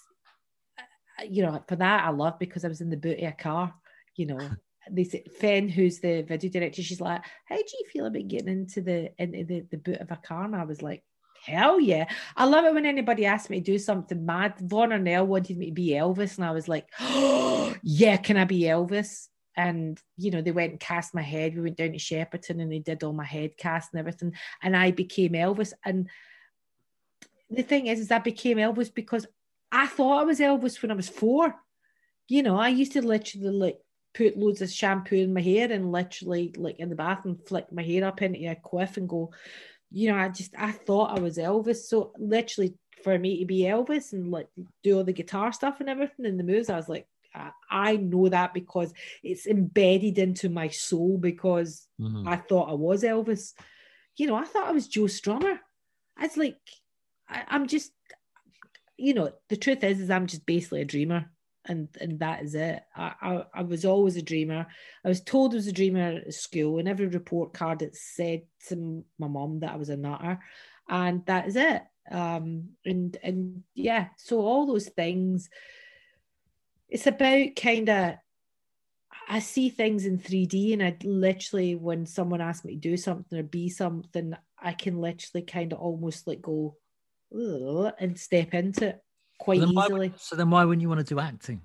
Speaker 3: for that I love, because I was in the boot of a car. They say, Fen, who's the video director, she's like, how do you feel about getting into the boot of a car? And I was like, hell yeah. I love it when anybody asks me to do something mad. Von Arnell wanted me to be Elvis, and I was like, oh yeah, can I be Elvis? And they went and cast my head. We went down to Shepperton, and they did all my head cast and everything, and I became Elvis. And the thing is I became Elvis because I thought I was Elvis when I was 4. I used to literally put loads of shampoo in my hair and literally in the bath and flick my hair up into a quiff and go, I thought I was Elvis. So literally for me to be Elvis and do all the guitar stuff and everything in the moves, I was like, I know that because it's embedded into my soul, because I thought I was Elvis. I thought I was Joe Strummer. I was like, I'm just, the truth is I'm just basically a dreamer. And that is it. I was always a dreamer. I was told I was a dreamer at school. In every report card, it said to my mum that I was a nutter, and that is it. And yeah, so all those things. It's about kind of, I see things in 3D, and I literally, when someone asks me to do something or be something, I can literally kind of almost go and step into it quite easily.
Speaker 2: So then why wouldn't you want to do acting?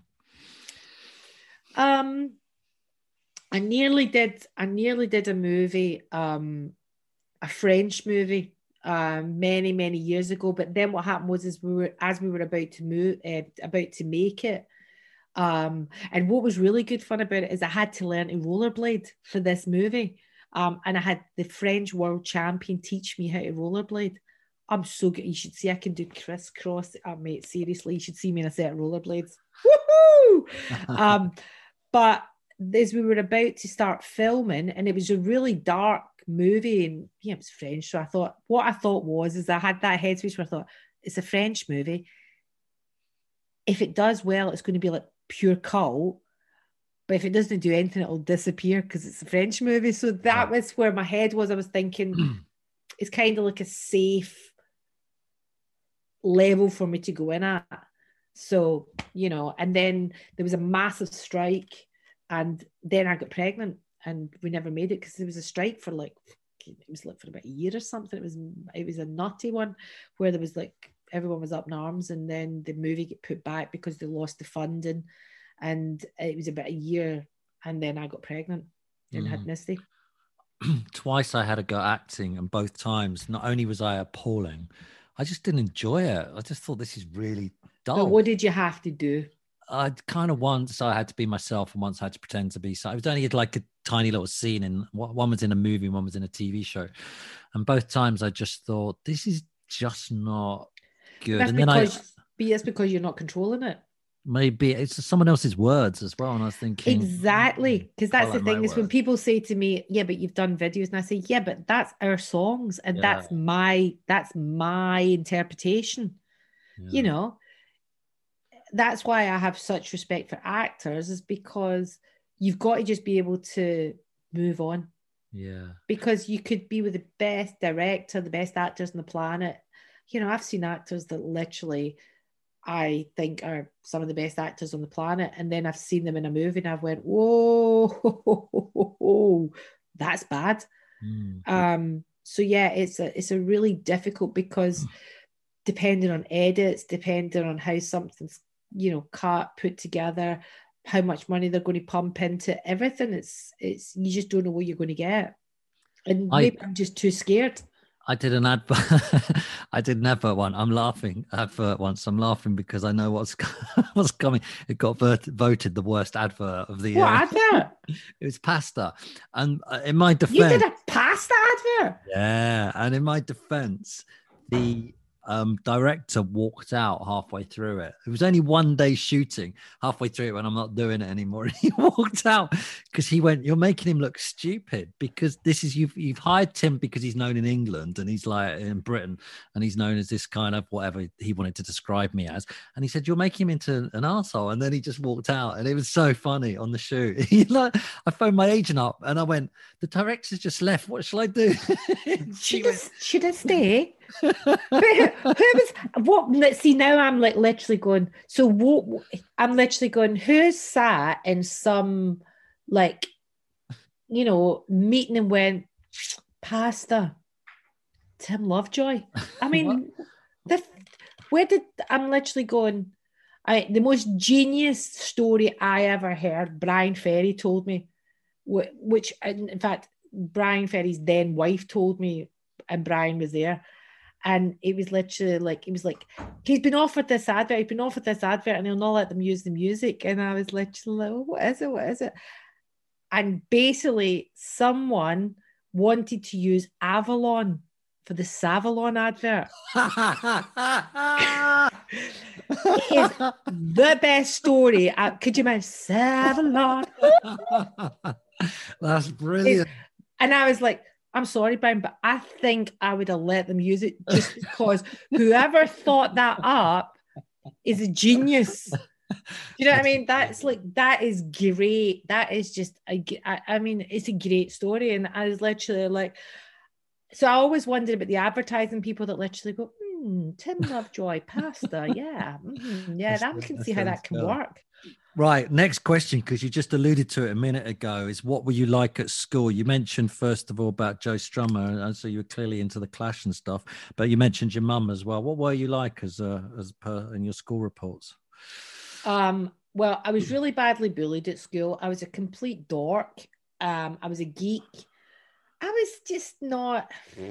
Speaker 3: I nearly did a movie, a French movie, many years ago. But then what happened was, we were about to make it. And what was really good fun about it is I had to learn to rollerblade for this movie. And I had the French world champion teach me how to rollerblade. I'm so good. You should see I can do crisscross. Mate, seriously, you should see me in a set of rollerblades. Woohoo! But as we were about to start filming, and it was a really dark movie, and it was French. So I thought I had that headspace where I thought, it's a French movie. If it does well, it's going to be like pure cult. But if it doesn't do anything, it'll disappear because it's a French movie. So that was where my head was. I was thinking it's kind of like a safe level for me to go in at. So, and then there was a massive strike, and then I got pregnant, and we never made it because there was a strike for for about a year or something. It was a nutty one where there was everyone was up in arms, and then the movie get put back because they lost the funding, and it was about a year, and then I got pregnant and had Misty.
Speaker 2: Twice I had a go at acting, and both times not only was I appalling, I just didn't enjoy it. I just thought this is really dull.
Speaker 3: But what did you have to do?
Speaker 2: I kind of once I had to be myself and once I had to pretend to be. So I was only like a tiny little scene in one was in a movie, one was in a TV show. And both times I just thought, this is just not good.
Speaker 3: That's
Speaker 2: and
Speaker 3: because,
Speaker 2: then
Speaker 3: it's because you're not controlling it.
Speaker 2: maybe it's someone else's words as well. And I was thinking,
Speaker 3: exactly, because that's
Speaker 2: like
Speaker 3: the thing is when people say to me, yeah, but you've done videos, and I say, yeah, but that's our songs and that's my interpretation. You know, that's why I have such respect for actors, is because you've got to just be able to move on.
Speaker 2: Yeah.
Speaker 3: Because you could be with the best director, the best actors on the planet. You know, I've seen actors that literally I think are some of the best actors on the planet. And then I've seen them in a movie and I've went, whoa, that's bad. So yeah, it's a really difficult, because depending on edits, depending on how something's, you know, cut, put together, how much money they're going to pump into everything, it's you just don't know what you're going to get. And maybe I'm just too scared.
Speaker 2: I did an advert. I did an advert one. I'm laughing once. I'm laughing because I know what's coming. It got voted the worst advert of the year.
Speaker 3: What advert?
Speaker 2: It was pasta. And in my defense,
Speaker 3: you did a pasta advert.
Speaker 2: Yeah, and in my defense, the director walked out halfway through it. It was only one day shooting. Halfway through it, when I'm not doing it anymore, he walked out because he went, "You're making him look stupid, because this is you've hired Tim because he's known in England and he's like in Britain and he's known as this kind of whatever he wanted to describe me as." And he said, "You're making him into an arsehole." And then he just walked out, and it was so funny on the shoot. I phoned my agent up and I went, "The director's just left. What shall I do?"
Speaker 3: Should I stay? But who was what? Let's see. Now I'm like literally going. So what? I'm literally going. Who sat in some like, you know, meeting and went pasta? Tim Lovejoy. I mean, I'm literally going. The most genius story I ever heard. Brian Ferry told me, which in fact Brian Ferry's then wife told me, and Brian was there. And it was literally like, he's been offered this advert, and he'll not let them use the music. And I was literally like, what is it? And basically someone wanted to use Avalon for the Savalon advert. It is the best story. Could you imagine Savalon?
Speaker 2: That's brilliant.
Speaker 3: And I was like, I'm sorry, Brian, but I think I would have let them use it, just because whoever thought that up is a genius. Do you know what I mean? That is great. That is just, I mean, it's a great story. And I was literally like, so I always wondered about the advertising people that literally go, Tim Lovejoy pasta. Yeah. Yeah, that we can see how that can work.
Speaker 2: Right. Next question, because you just alluded to it a minute ago, is what were you like at school? You mentioned, first of all, about Joe Strummer, and so you were clearly into the Clash and stuff, but you mentioned your mum as well. What were you like as per in your school reports?
Speaker 3: Well, I was really badly bullied at school. I was a complete dork. I was a geek. I was just not...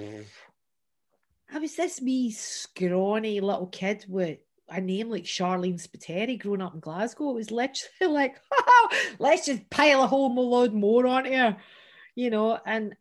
Speaker 3: I was this wee scrawny little kid with a name like Charlene Spiteri growing up in Glasgow. It was literally like, let's just pile a whole load more on here, you know. And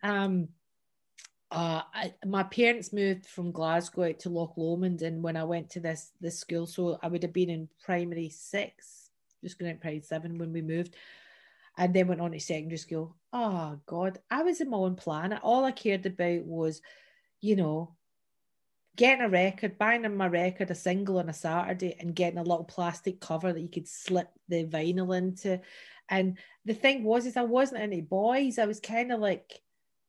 Speaker 3: my parents moved from Glasgow to Loch Lomond, and when I went to this school, so I would have been in primary 6, just going out primary 7 when we moved, and then went on to secondary school. Oh God, I was in my own planet. All I cared about was, you know, getting a record, buying my record, a single on a Saturday, and getting a little plastic cover that you could slip the vinyl into. And the thing was, is I wasn't into boys. I was kind of like,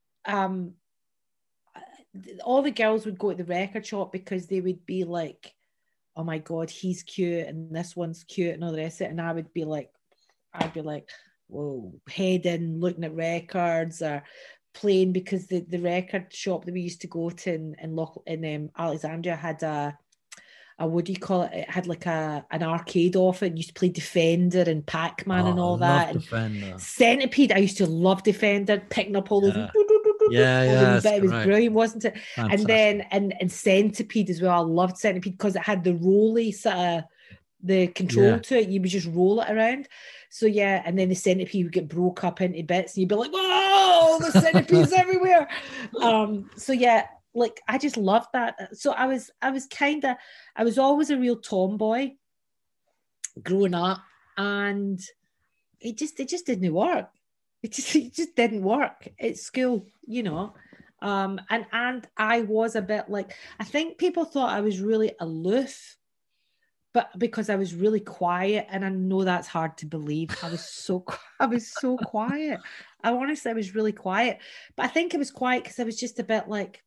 Speaker 3: all the girls would go to the record shop because they would be like, oh my God, he's cute and this one's cute and all the rest of it. And I'd be like, whoa, head in, looking at records or playing, because the record shop that we used to go to in Alexandria had a what do you call it? It had like an arcade off it. You used to play Defender and Pac-Man and all that. And
Speaker 2: Defender.
Speaker 3: Centipede, I used to love Defender, picking up all those
Speaker 2: Yeah,
Speaker 3: but it was brilliant, wasn't it?
Speaker 2: Fantastic.
Speaker 3: And then and Centipede as well. I loved Centipede because it had the rolly sort of the control to it. You would just roll it around. So yeah, and then the centipede would get broke up into bits, and you'd be like, "Whoa, the centipede's everywhere!" So yeah, like I just loved that. So I was always a real tomboy growing up, and it just didn't work. It just didn't work at school, you know. And I was a bit like, I think people thought I was really aloof, but because I was really quiet, and I know that's hard to believe. I was so quiet. I honestly was really quiet, but I think I was quiet because I was just a bit like,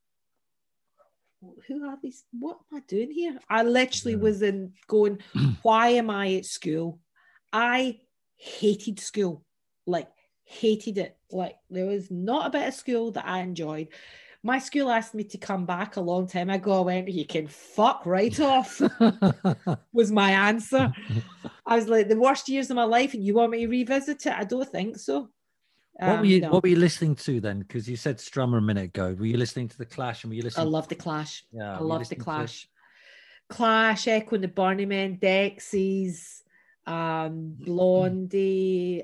Speaker 3: who are these? What am I doing here? I literally was in going, why am I at school? I hated school, like hated it. Like there was not a bit of school that I enjoyed. My school asked me to come back a long time ago. I went, you can fuck right off, was my answer. I was like, the worst years of my life, and you want me to revisit it? I don't think so.
Speaker 2: What were you listening to then? Because you said Strummer a minute ago. Were you listening to The Clash? And were you listening?
Speaker 3: I love The Clash.
Speaker 2: Yeah,
Speaker 3: I love The Clash. Clash, Echo and the Bunnymen, Dexys, Blondie,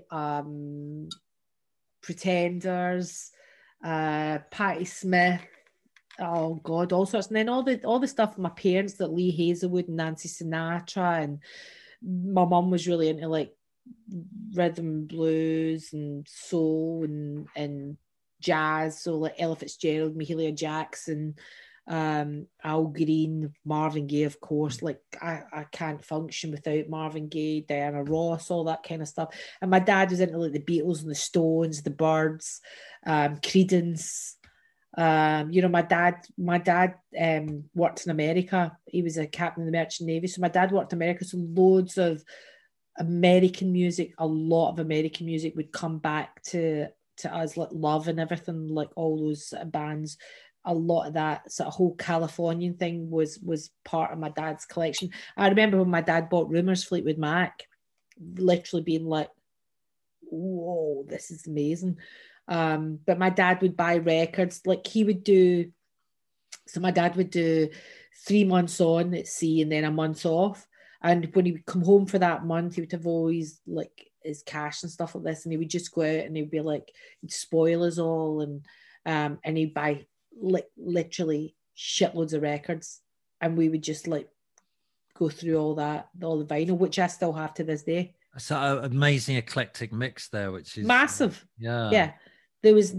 Speaker 3: Pretenders, Patti Smith, oh god, all sorts. And then all the stuff with my parents, that Lee Hazelwood and Nancy Sinatra, and my mum was really into like rhythm and blues and soul and jazz, so like Ella Fitzgerald, Mahalia Jackson, Al Green, Marvin Gaye, of course. Like I can't function without Marvin Gaye, Diana Ross, all that kind of stuff. And my dad was into like the Beatles and the Stones, the Byrds, Creedence. You know, my dad worked in America. He was a captain in the Merchant Navy, so my dad worked in America. So loads of American music, a lot of American music would come back to us, like Love and everything, like all those bands. A lot of that sort of whole Californian thing was part of my dad's collection. I remember when my dad bought Rumours, Fleetwood Mac, literally being like, whoa, this is amazing. But my dad would buy records, like he would do, so my dad would do 3 months on at sea and then a month off. And when he would come home for that month, he would have always like his cash and stuff like this, and he would just go out and he'd be like, he'd spoil us all, and he'd buy like literally shitloads of records, and we would just like go through all the vinyl, which I still have to this day.
Speaker 2: So amazing eclectic mix there, which is
Speaker 3: massive.
Speaker 2: Yeah.
Speaker 3: There was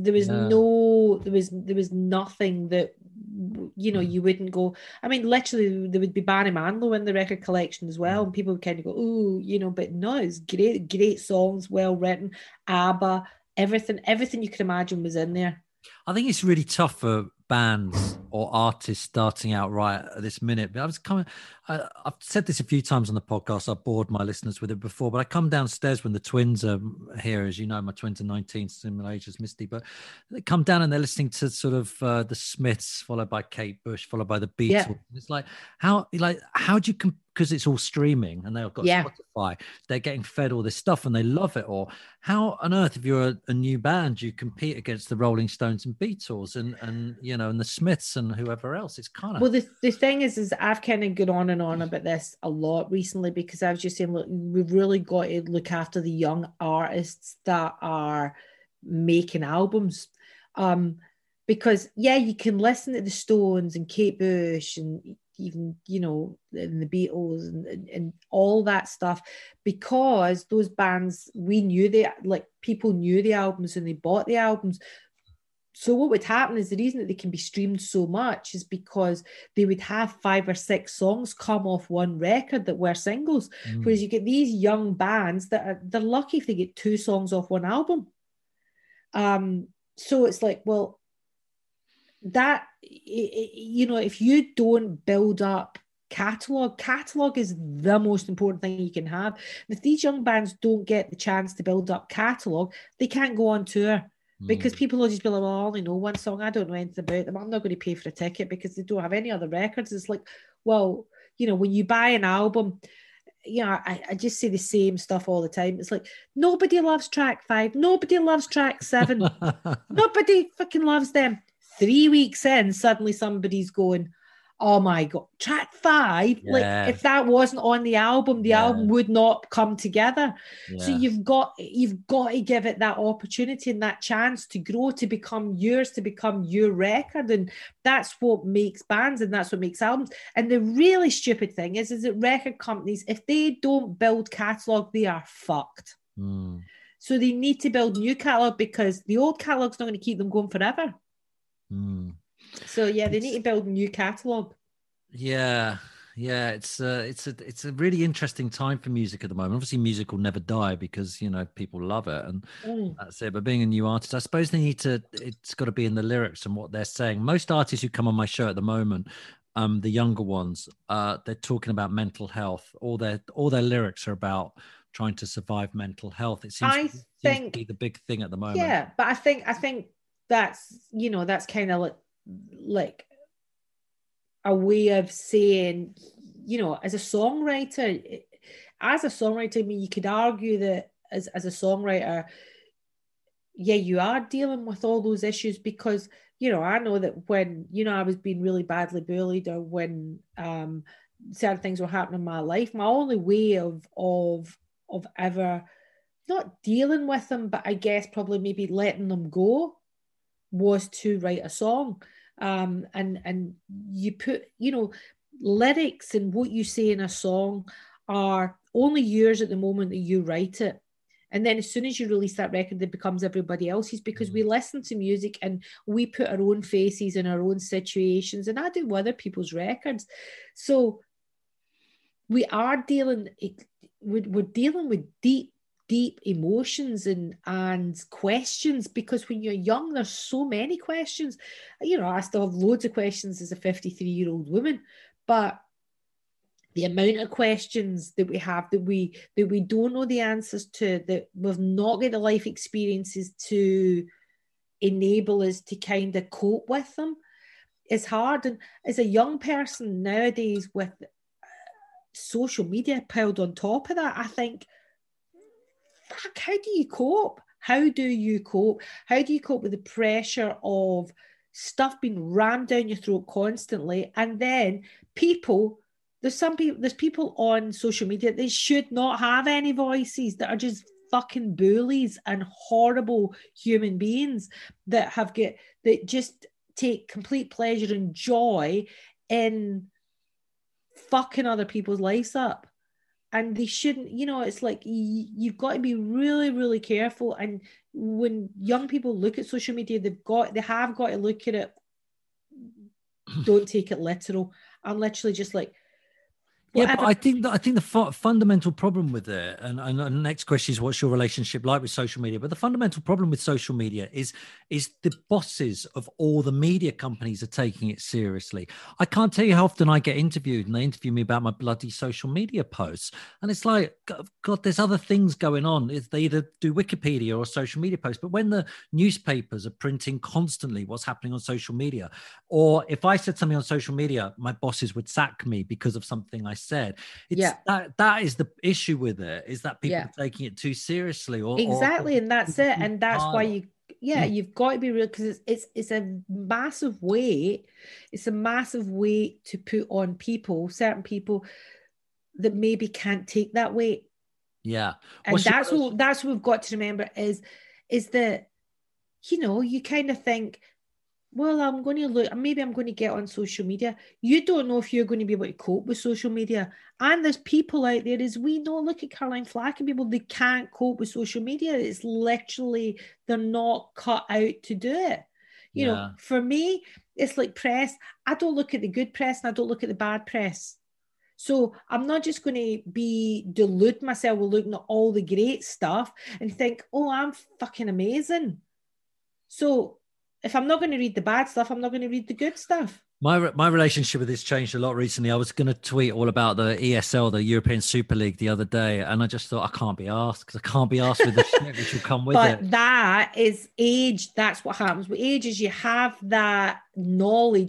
Speaker 3: nothing that, you know, you wouldn't go. I mean, literally there would be Barry Manilow in the record collection as well, and people would kind of go, ooh, you know, but no, it's great songs, well written. ABBA, everything you could imagine was in there.
Speaker 2: I think it's really tough for bands or artists starting out right at this minute. But I've said this a few times on the podcast. I've bored my listeners with it before, but I come downstairs when the twins are here. As you know, my twins are 19, similar age as Misty, but they come down and they're listening to sort of the Smiths, followed by Kate Bush, followed by the Beatles. Yeah. It's like, how do you because it's all streaming and they've got Spotify, they're getting fed all this stuff and they love it. Or how on earth, if you're a new band, you compete against the Rolling Stones and Beatles and you know, and the Smiths and whoever else? It's kind of...
Speaker 3: Well, the thing is I've kind of gone on and on about this a lot recently, because I was just saying, look, we've really got to look after the young artists that are making albums. Because you can listen to the Stones and Kate Bush and even, you know, and the Beatles and all that stuff, because those bands, people knew the albums and they bought the albums. So what would happen is, the reason that they can be streamed so much is because they would have 5 or 6 songs come off one record that were singles. Whereas you get these young bands they're lucky if they get 2 songs off one album. So it's like, well, that, you know, if you don't build up catalog is the most important thing you can have. And if these young bands don't get the chance to build up catalog, they can't go on tour, because people will just be like, well, I only know one song, I don't know anything about them, I'm not going to pay for a ticket because they don't have any other records. It's like, well, you know, when you buy an album, I just say the same stuff all the time. It's like, nobody loves track 5. Nobody loves track 7. Nobody fucking loves them. 3 weeks in, suddenly somebody's going, oh my God, track 5.
Speaker 2: Yeah.
Speaker 3: Like, if that wasn't on the album would not come together.
Speaker 2: Yeah.
Speaker 3: So you've got to give it that opportunity and that chance to grow, to become yours, to become your record. And that's what makes bands, and that's what makes albums. And the really stupid thing is that record companies, if they don't build catalog, they are fucked. So they need to build new catalog, because the old catalog's not going to keep them going forever. So yeah, they need to build a new catalog.
Speaker 2: Yeah, it's a really interesting time for music at the moment. Obviously, music will never die because people love it, and that's it. But being a new artist, I suppose it's got to be in the lyrics and what they're saying. Most artists who come on my show at the moment, the younger ones, they're talking about mental health. All their lyrics are about trying to survive mental health. It seems to be the big thing at the moment.
Speaker 3: Yeah, but I think that's that's kind of like a way of saying, as a songwriter, I mean, you could argue that as a songwriter, yeah, you are dealing with all those issues, because I know that when I was being really badly bullied, or when certain things were happening in my life, my only way of ever not dealing with them, but I guess probably maybe letting them go, was to write a song. And you put, lyrics and what you say in a song are only yours at the moment that you write it. And then as soon as you release that record, it becomes everybody else's, because we listen to music and we put our own faces in our own situations, and I do other people's records. So we are dealing with deep emotions and questions, because when you're young, there's so many questions. I still have loads of questions as a 53-year-old woman, but the amount of questions that we have that we don't know the answers to, that we've not got the life experiences to enable us to kind of cope with them, is hard. And as a young person nowadays, with social media piled on top of that, I think, fuck, how do you cope? How do you cope with the pressure of stuff being rammed down your throat constantly? And then there's people on social media, they should not have any voices, that are just fucking bullies and horrible human beings that just take complete pleasure and joy in fucking other people's lives up. And they shouldn't, it's like, you've got to be really, really careful. And when young people look at social media, they have got to look at it, don't take it literal. I'm literally just like, whatever.
Speaker 2: Yeah, but I think the fundamental problem with it, and the next question is, what's your relationship like with social media? But the fundamental problem with social media is the bosses of all the media companies are taking it seriously. I can't tell you how often I get interviewed, and they interview me about my bloody social media posts, and it's like, God, there's other things going on. They either do Wikipedia or social media posts, but when the newspapers are printing constantly what's happening on social media, or if I said something on social media, my bosses would sack me because of something I said. That is the issue with it, is that people are taking it too seriously,
Speaker 3: and that's it. And that's why you've got to be real, because it's a massive weight. It's a massive weight to put on certain people that maybe can't take that weight.
Speaker 2: Yeah.
Speaker 3: And that's what we've got to remember is that, you kind of think, well, I'm going to get on social media. You don't know if you're going to be able to cope with social media. And there's people out there, as we know, look at Caroline Flack and people, they can't cope with social media. It's literally, they're not cut out to do it. For me, it's like press. I don't look at the good press and I don't look at the bad press. So I'm not just going to delude myself with looking at all the great stuff and think, oh, I'm fucking amazing. So if I'm not going to read the bad stuff, I'm not going to read the good stuff.
Speaker 2: My relationship with this changed a lot recently. I was going to tweet all about the ESL, the European Super League, the other day, and I just thought, I can't be asked, because I can't be asked with the shit which will come with it.
Speaker 3: But that is age. That's what happens with age, is you have that knowledge of,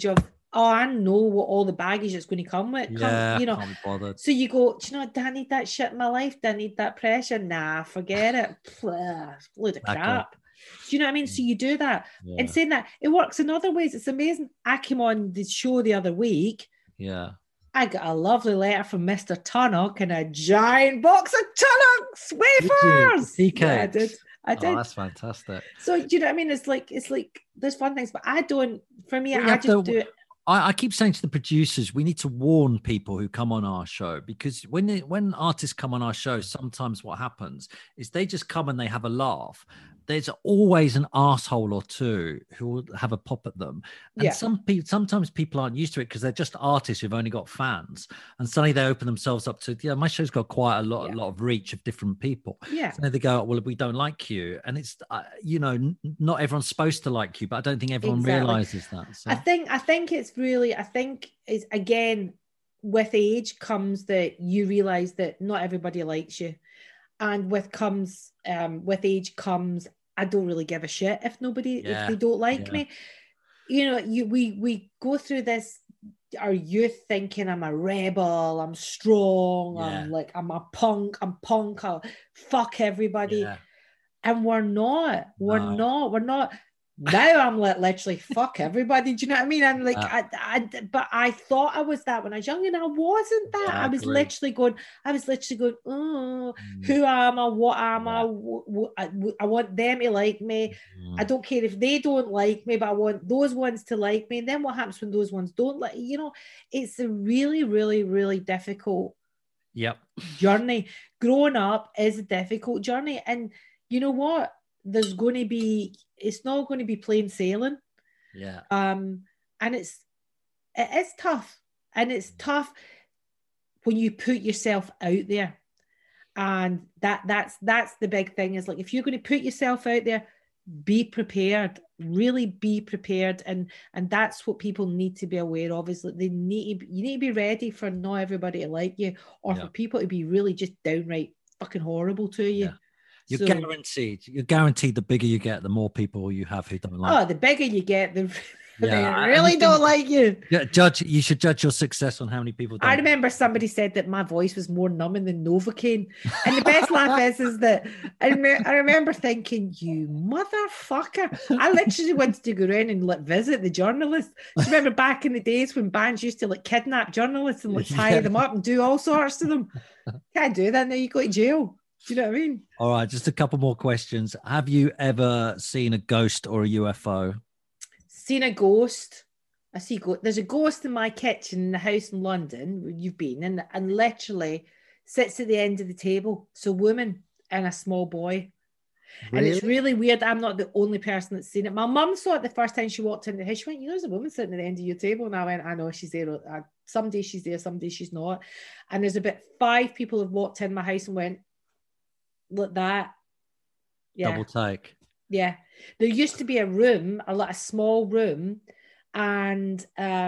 Speaker 3: oh, I know what all the baggage it's going to come with.
Speaker 2: Yeah, can't be bothered.
Speaker 3: So you go, do you know, do I need that shit in my life? Do I need that pressure? Nah, forget it. Load of crap. Do you know what I mean? So you do that.
Speaker 2: Yeah.
Speaker 3: And saying that, it works in other ways. It's amazing. I came on the show the other week.
Speaker 2: Yeah.
Speaker 3: I got a lovely letter from Mr. Tunnock and a giant box of Tunnock's wafers.
Speaker 2: Yeah,
Speaker 3: I did.
Speaker 2: Oh, that's fantastic.
Speaker 3: So do you know what I mean? It's like there's fun things, but I don't. For me, I just do it.
Speaker 2: I keep saying to the producers, we need to warn people who come on our show, because when artists come on our show, sometimes what happens is they just come and they have a laugh. There's always an asshole or two who will have a pop at them. And sometimes people aren't used to it because they're just artists who've only got fans. And suddenly they open themselves up to, my show's got quite a lot of reach of different people.
Speaker 3: Yeah.
Speaker 2: So they go, well, we don't like you. And it's, not everyone's supposed to like you, but I don't think everyone realizes that. So.
Speaker 3: I think it's again, with age comes that you realize that not everybody likes you. And with age comes, I don't really give a shit if they don't like me. We go through this, our youth thinking I'm a rebel, I'm strong, I'm a punk, I'll fuck everybody. Yeah. And we're not. Now I'm literally fuck everybody. Do you know what I mean? I'm like, but I thought I was that when I was young, and I wasn't that. I was literally going, oh, who am I? What am I? I want them to like me. I don't care if they don't like me, but I want those ones to like me. And then what happens when those ones don't like? It's a really, really, really difficult journey. Growing up is a difficult journey, and you know what? It's not going to be plain sailing.
Speaker 2: Yeah.
Speaker 3: And it is tough. And it's tough when you put yourself out there. And that's the big thing, is like, if you're going to put yourself out there, be prepared, really be prepared. And that's what people need to be aware of, is that you need to be ready for not everybody to like you, or for people to be really just downright fucking horrible to you. Yeah.
Speaker 2: You're guaranteed the bigger you get, the more people you have who don't like you.
Speaker 3: The bigger you get, they really don't like you.
Speaker 2: Yeah, you should judge your success on how many people don't.
Speaker 3: I remember somebody said that my voice was more numbing than Novocaine. And the best laugh is that I remember thinking, you motherfucker. I literally wanted to go around and visit the journalists. Do you remember back in the days when bands used to kidnap journalists and tie them up and do all sorts to them? Can't do that now, you go to jail. Do you know what I mean?
Speaker 2: All right, just a couple more questions. Have you ever seen a ghost or a UFO?
Speaker 3: Seen a ghost. There's a ghost in my kitchen in the house in London where you've been, and literally sits at the end of the table. So, a woman and a small boy. Really? And it's really weird. I'm not the only person that's seen it. My mum saw it the first time she walked in the house. She went, there's a woman sitting at the end of your table. And I went, I know, she's there. Some days she's there, some days she's not. And there's about 5 people have walked in my house and went, look that. Yeah.
Speaker 2: Double take.
Speaker 3: Yeah. There used to be a small room, and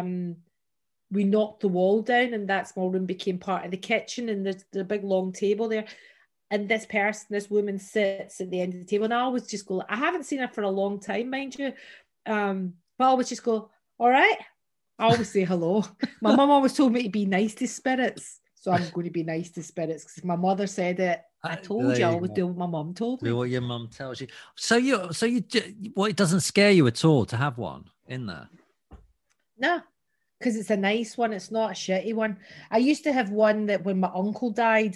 Speaker 3: we knocked the wall down, and that small room became part of the kitchen, and there's a big long table there. And this woman sits at the end of the table, and I always just go, I haven't seen her for a long time, mind you. But I always just go, all right. I always say hello. My mum always told me to be nice to spirits. So I'm going to be nice to spirits, because my mother said it. I told you I always do what my mum told me.
Speaker 2: Do what your mum tells you. So it doesn't scare you at all to have one in there?
Speaker 3: No, because it's a nice one. It's not a shitty one. I used to have one that when my uncle died,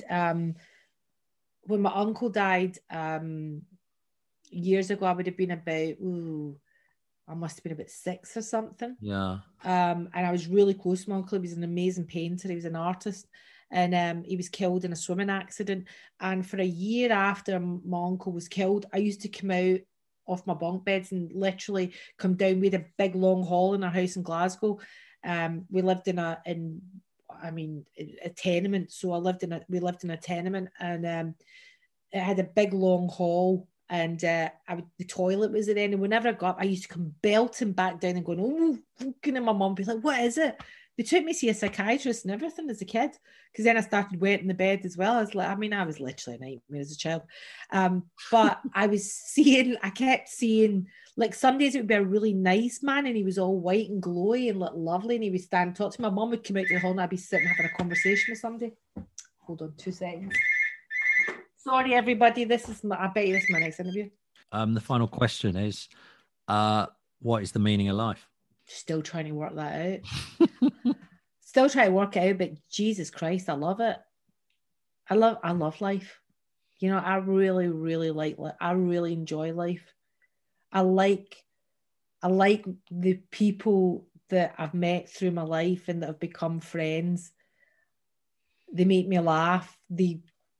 Speaker 3: years ago, I would have been I must have been about 6 or something.
Speaker 2: Yeah.
Speaker 3: And I was really close to my uncle. He was an amazing painter. He was an artist. And he was killed in a swimming accident. And for a year after my uncle was killed, I used to come out off my bunk beds and literally come down. We had a big long hall in our house in Glasgow. We lived in a tenement. So we lived in a tenement, and it had a big long hall. And the toilet was at the end. And whenever I got up, I used to come belting back down and going, oh, fucking, and my mum would be like, what is it? They took me to see a psychiatrist and everything as a kid, because then I started wetting the bed as well. I was literally a nightmare as a child. But I kept seeing, like, some days it would be a really nice man and he was all white and glowy and look lovely, and he would stand and talk to me. My mum would come out to the hall and I'd be sitting having a conversation with somebody. Hold on 2 seconds. Sorry, everybody. I bet you this is my next interview.
Speaker 2: The final question is, what is the meaning of life?
Speaker 3: Still trying to work that out. Still trying to work it out, but Jesus Christ, I love it. I love life. You know, I really, really I really enjoy life. I like the people that I've met through my life and that have become friends. They make me laugh. They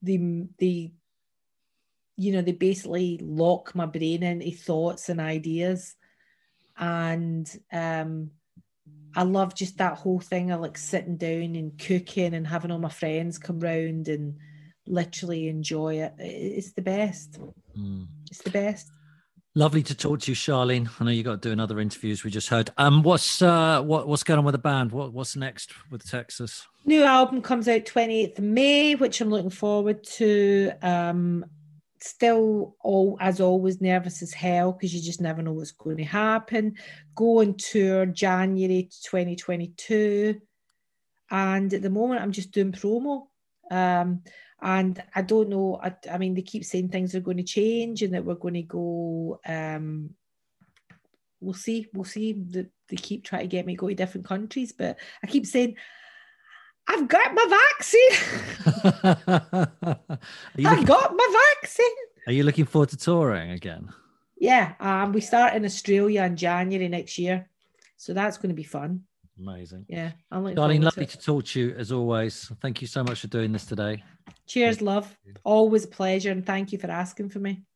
Speaker 3: basically lock my brain into thoughts and ideas. And I love just that whole thing of like sitting down and cooking and having all my friends come round and literally enjoy it. It's the best. It's the best.
Speaker 2: Lovely to talk to you, Charlene. I know you got to do another interview, as we just heard. What's going on with the band? What's next with Texas?
Speaker 3: New album comes out 28th of May, which I'm looking forward to. Still, as always, nervous as hell because you just never know what's going to happen. Go on tour January 2022, and at the moment I'm just doing promo. And I don't know. I mean, they keep saying things are going to change and that we're going to go. We'll see. They keep trying to get me to go to different countries, but I keep saying, I've got my vaccine. I've got my vaccine.
Speaker 2: Are you looking forward to touring again?
Speaker 3: Yeah. We start in Australia in January next year. So that's going to be fun.
Speaker 2: Amazing.
Speaker 3: Yeah.
Speaker 2: Darling, lovely to talk to you as always. Thank you so much for doing this today.
Speaker 3: Cheers, love. Always a pleasure. And thank you for asking for me.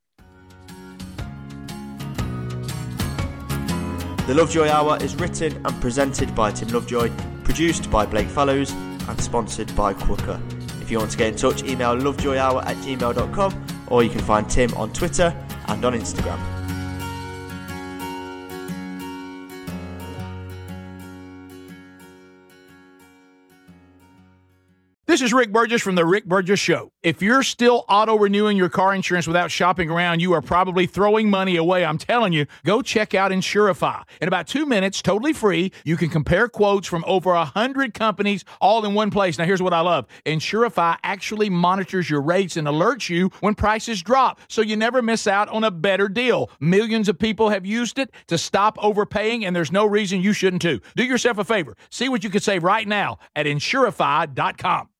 Speaker 4: The Lovejoy Hour is written and presented by Tim Lovejoy, produced by Blake Fallows, and sponsored by Quooker. If you want to get in touch, email lovejoyhour@gmail.com, or you can find Tim on Twitter and on Instagram.
Speaker 5: This is Rick Burgess from The Rick Burgess Show. If you're still auto-renewing your car insurance without shopping around, you are probably throwing money away. I'm telling you, go check out Insurify. In about 2 minutes, totally free, you can compare quotes from over 100 companies all in one place. Now, here's what I love. Insurify actually monitors your rates and alerts you when prices drop, so you never miss out on a better deal. Millions of people have used it to stop overpaying, and there's no reason you shouldn't too. Do yourself a favor. See what you can save right now at Insurify.com.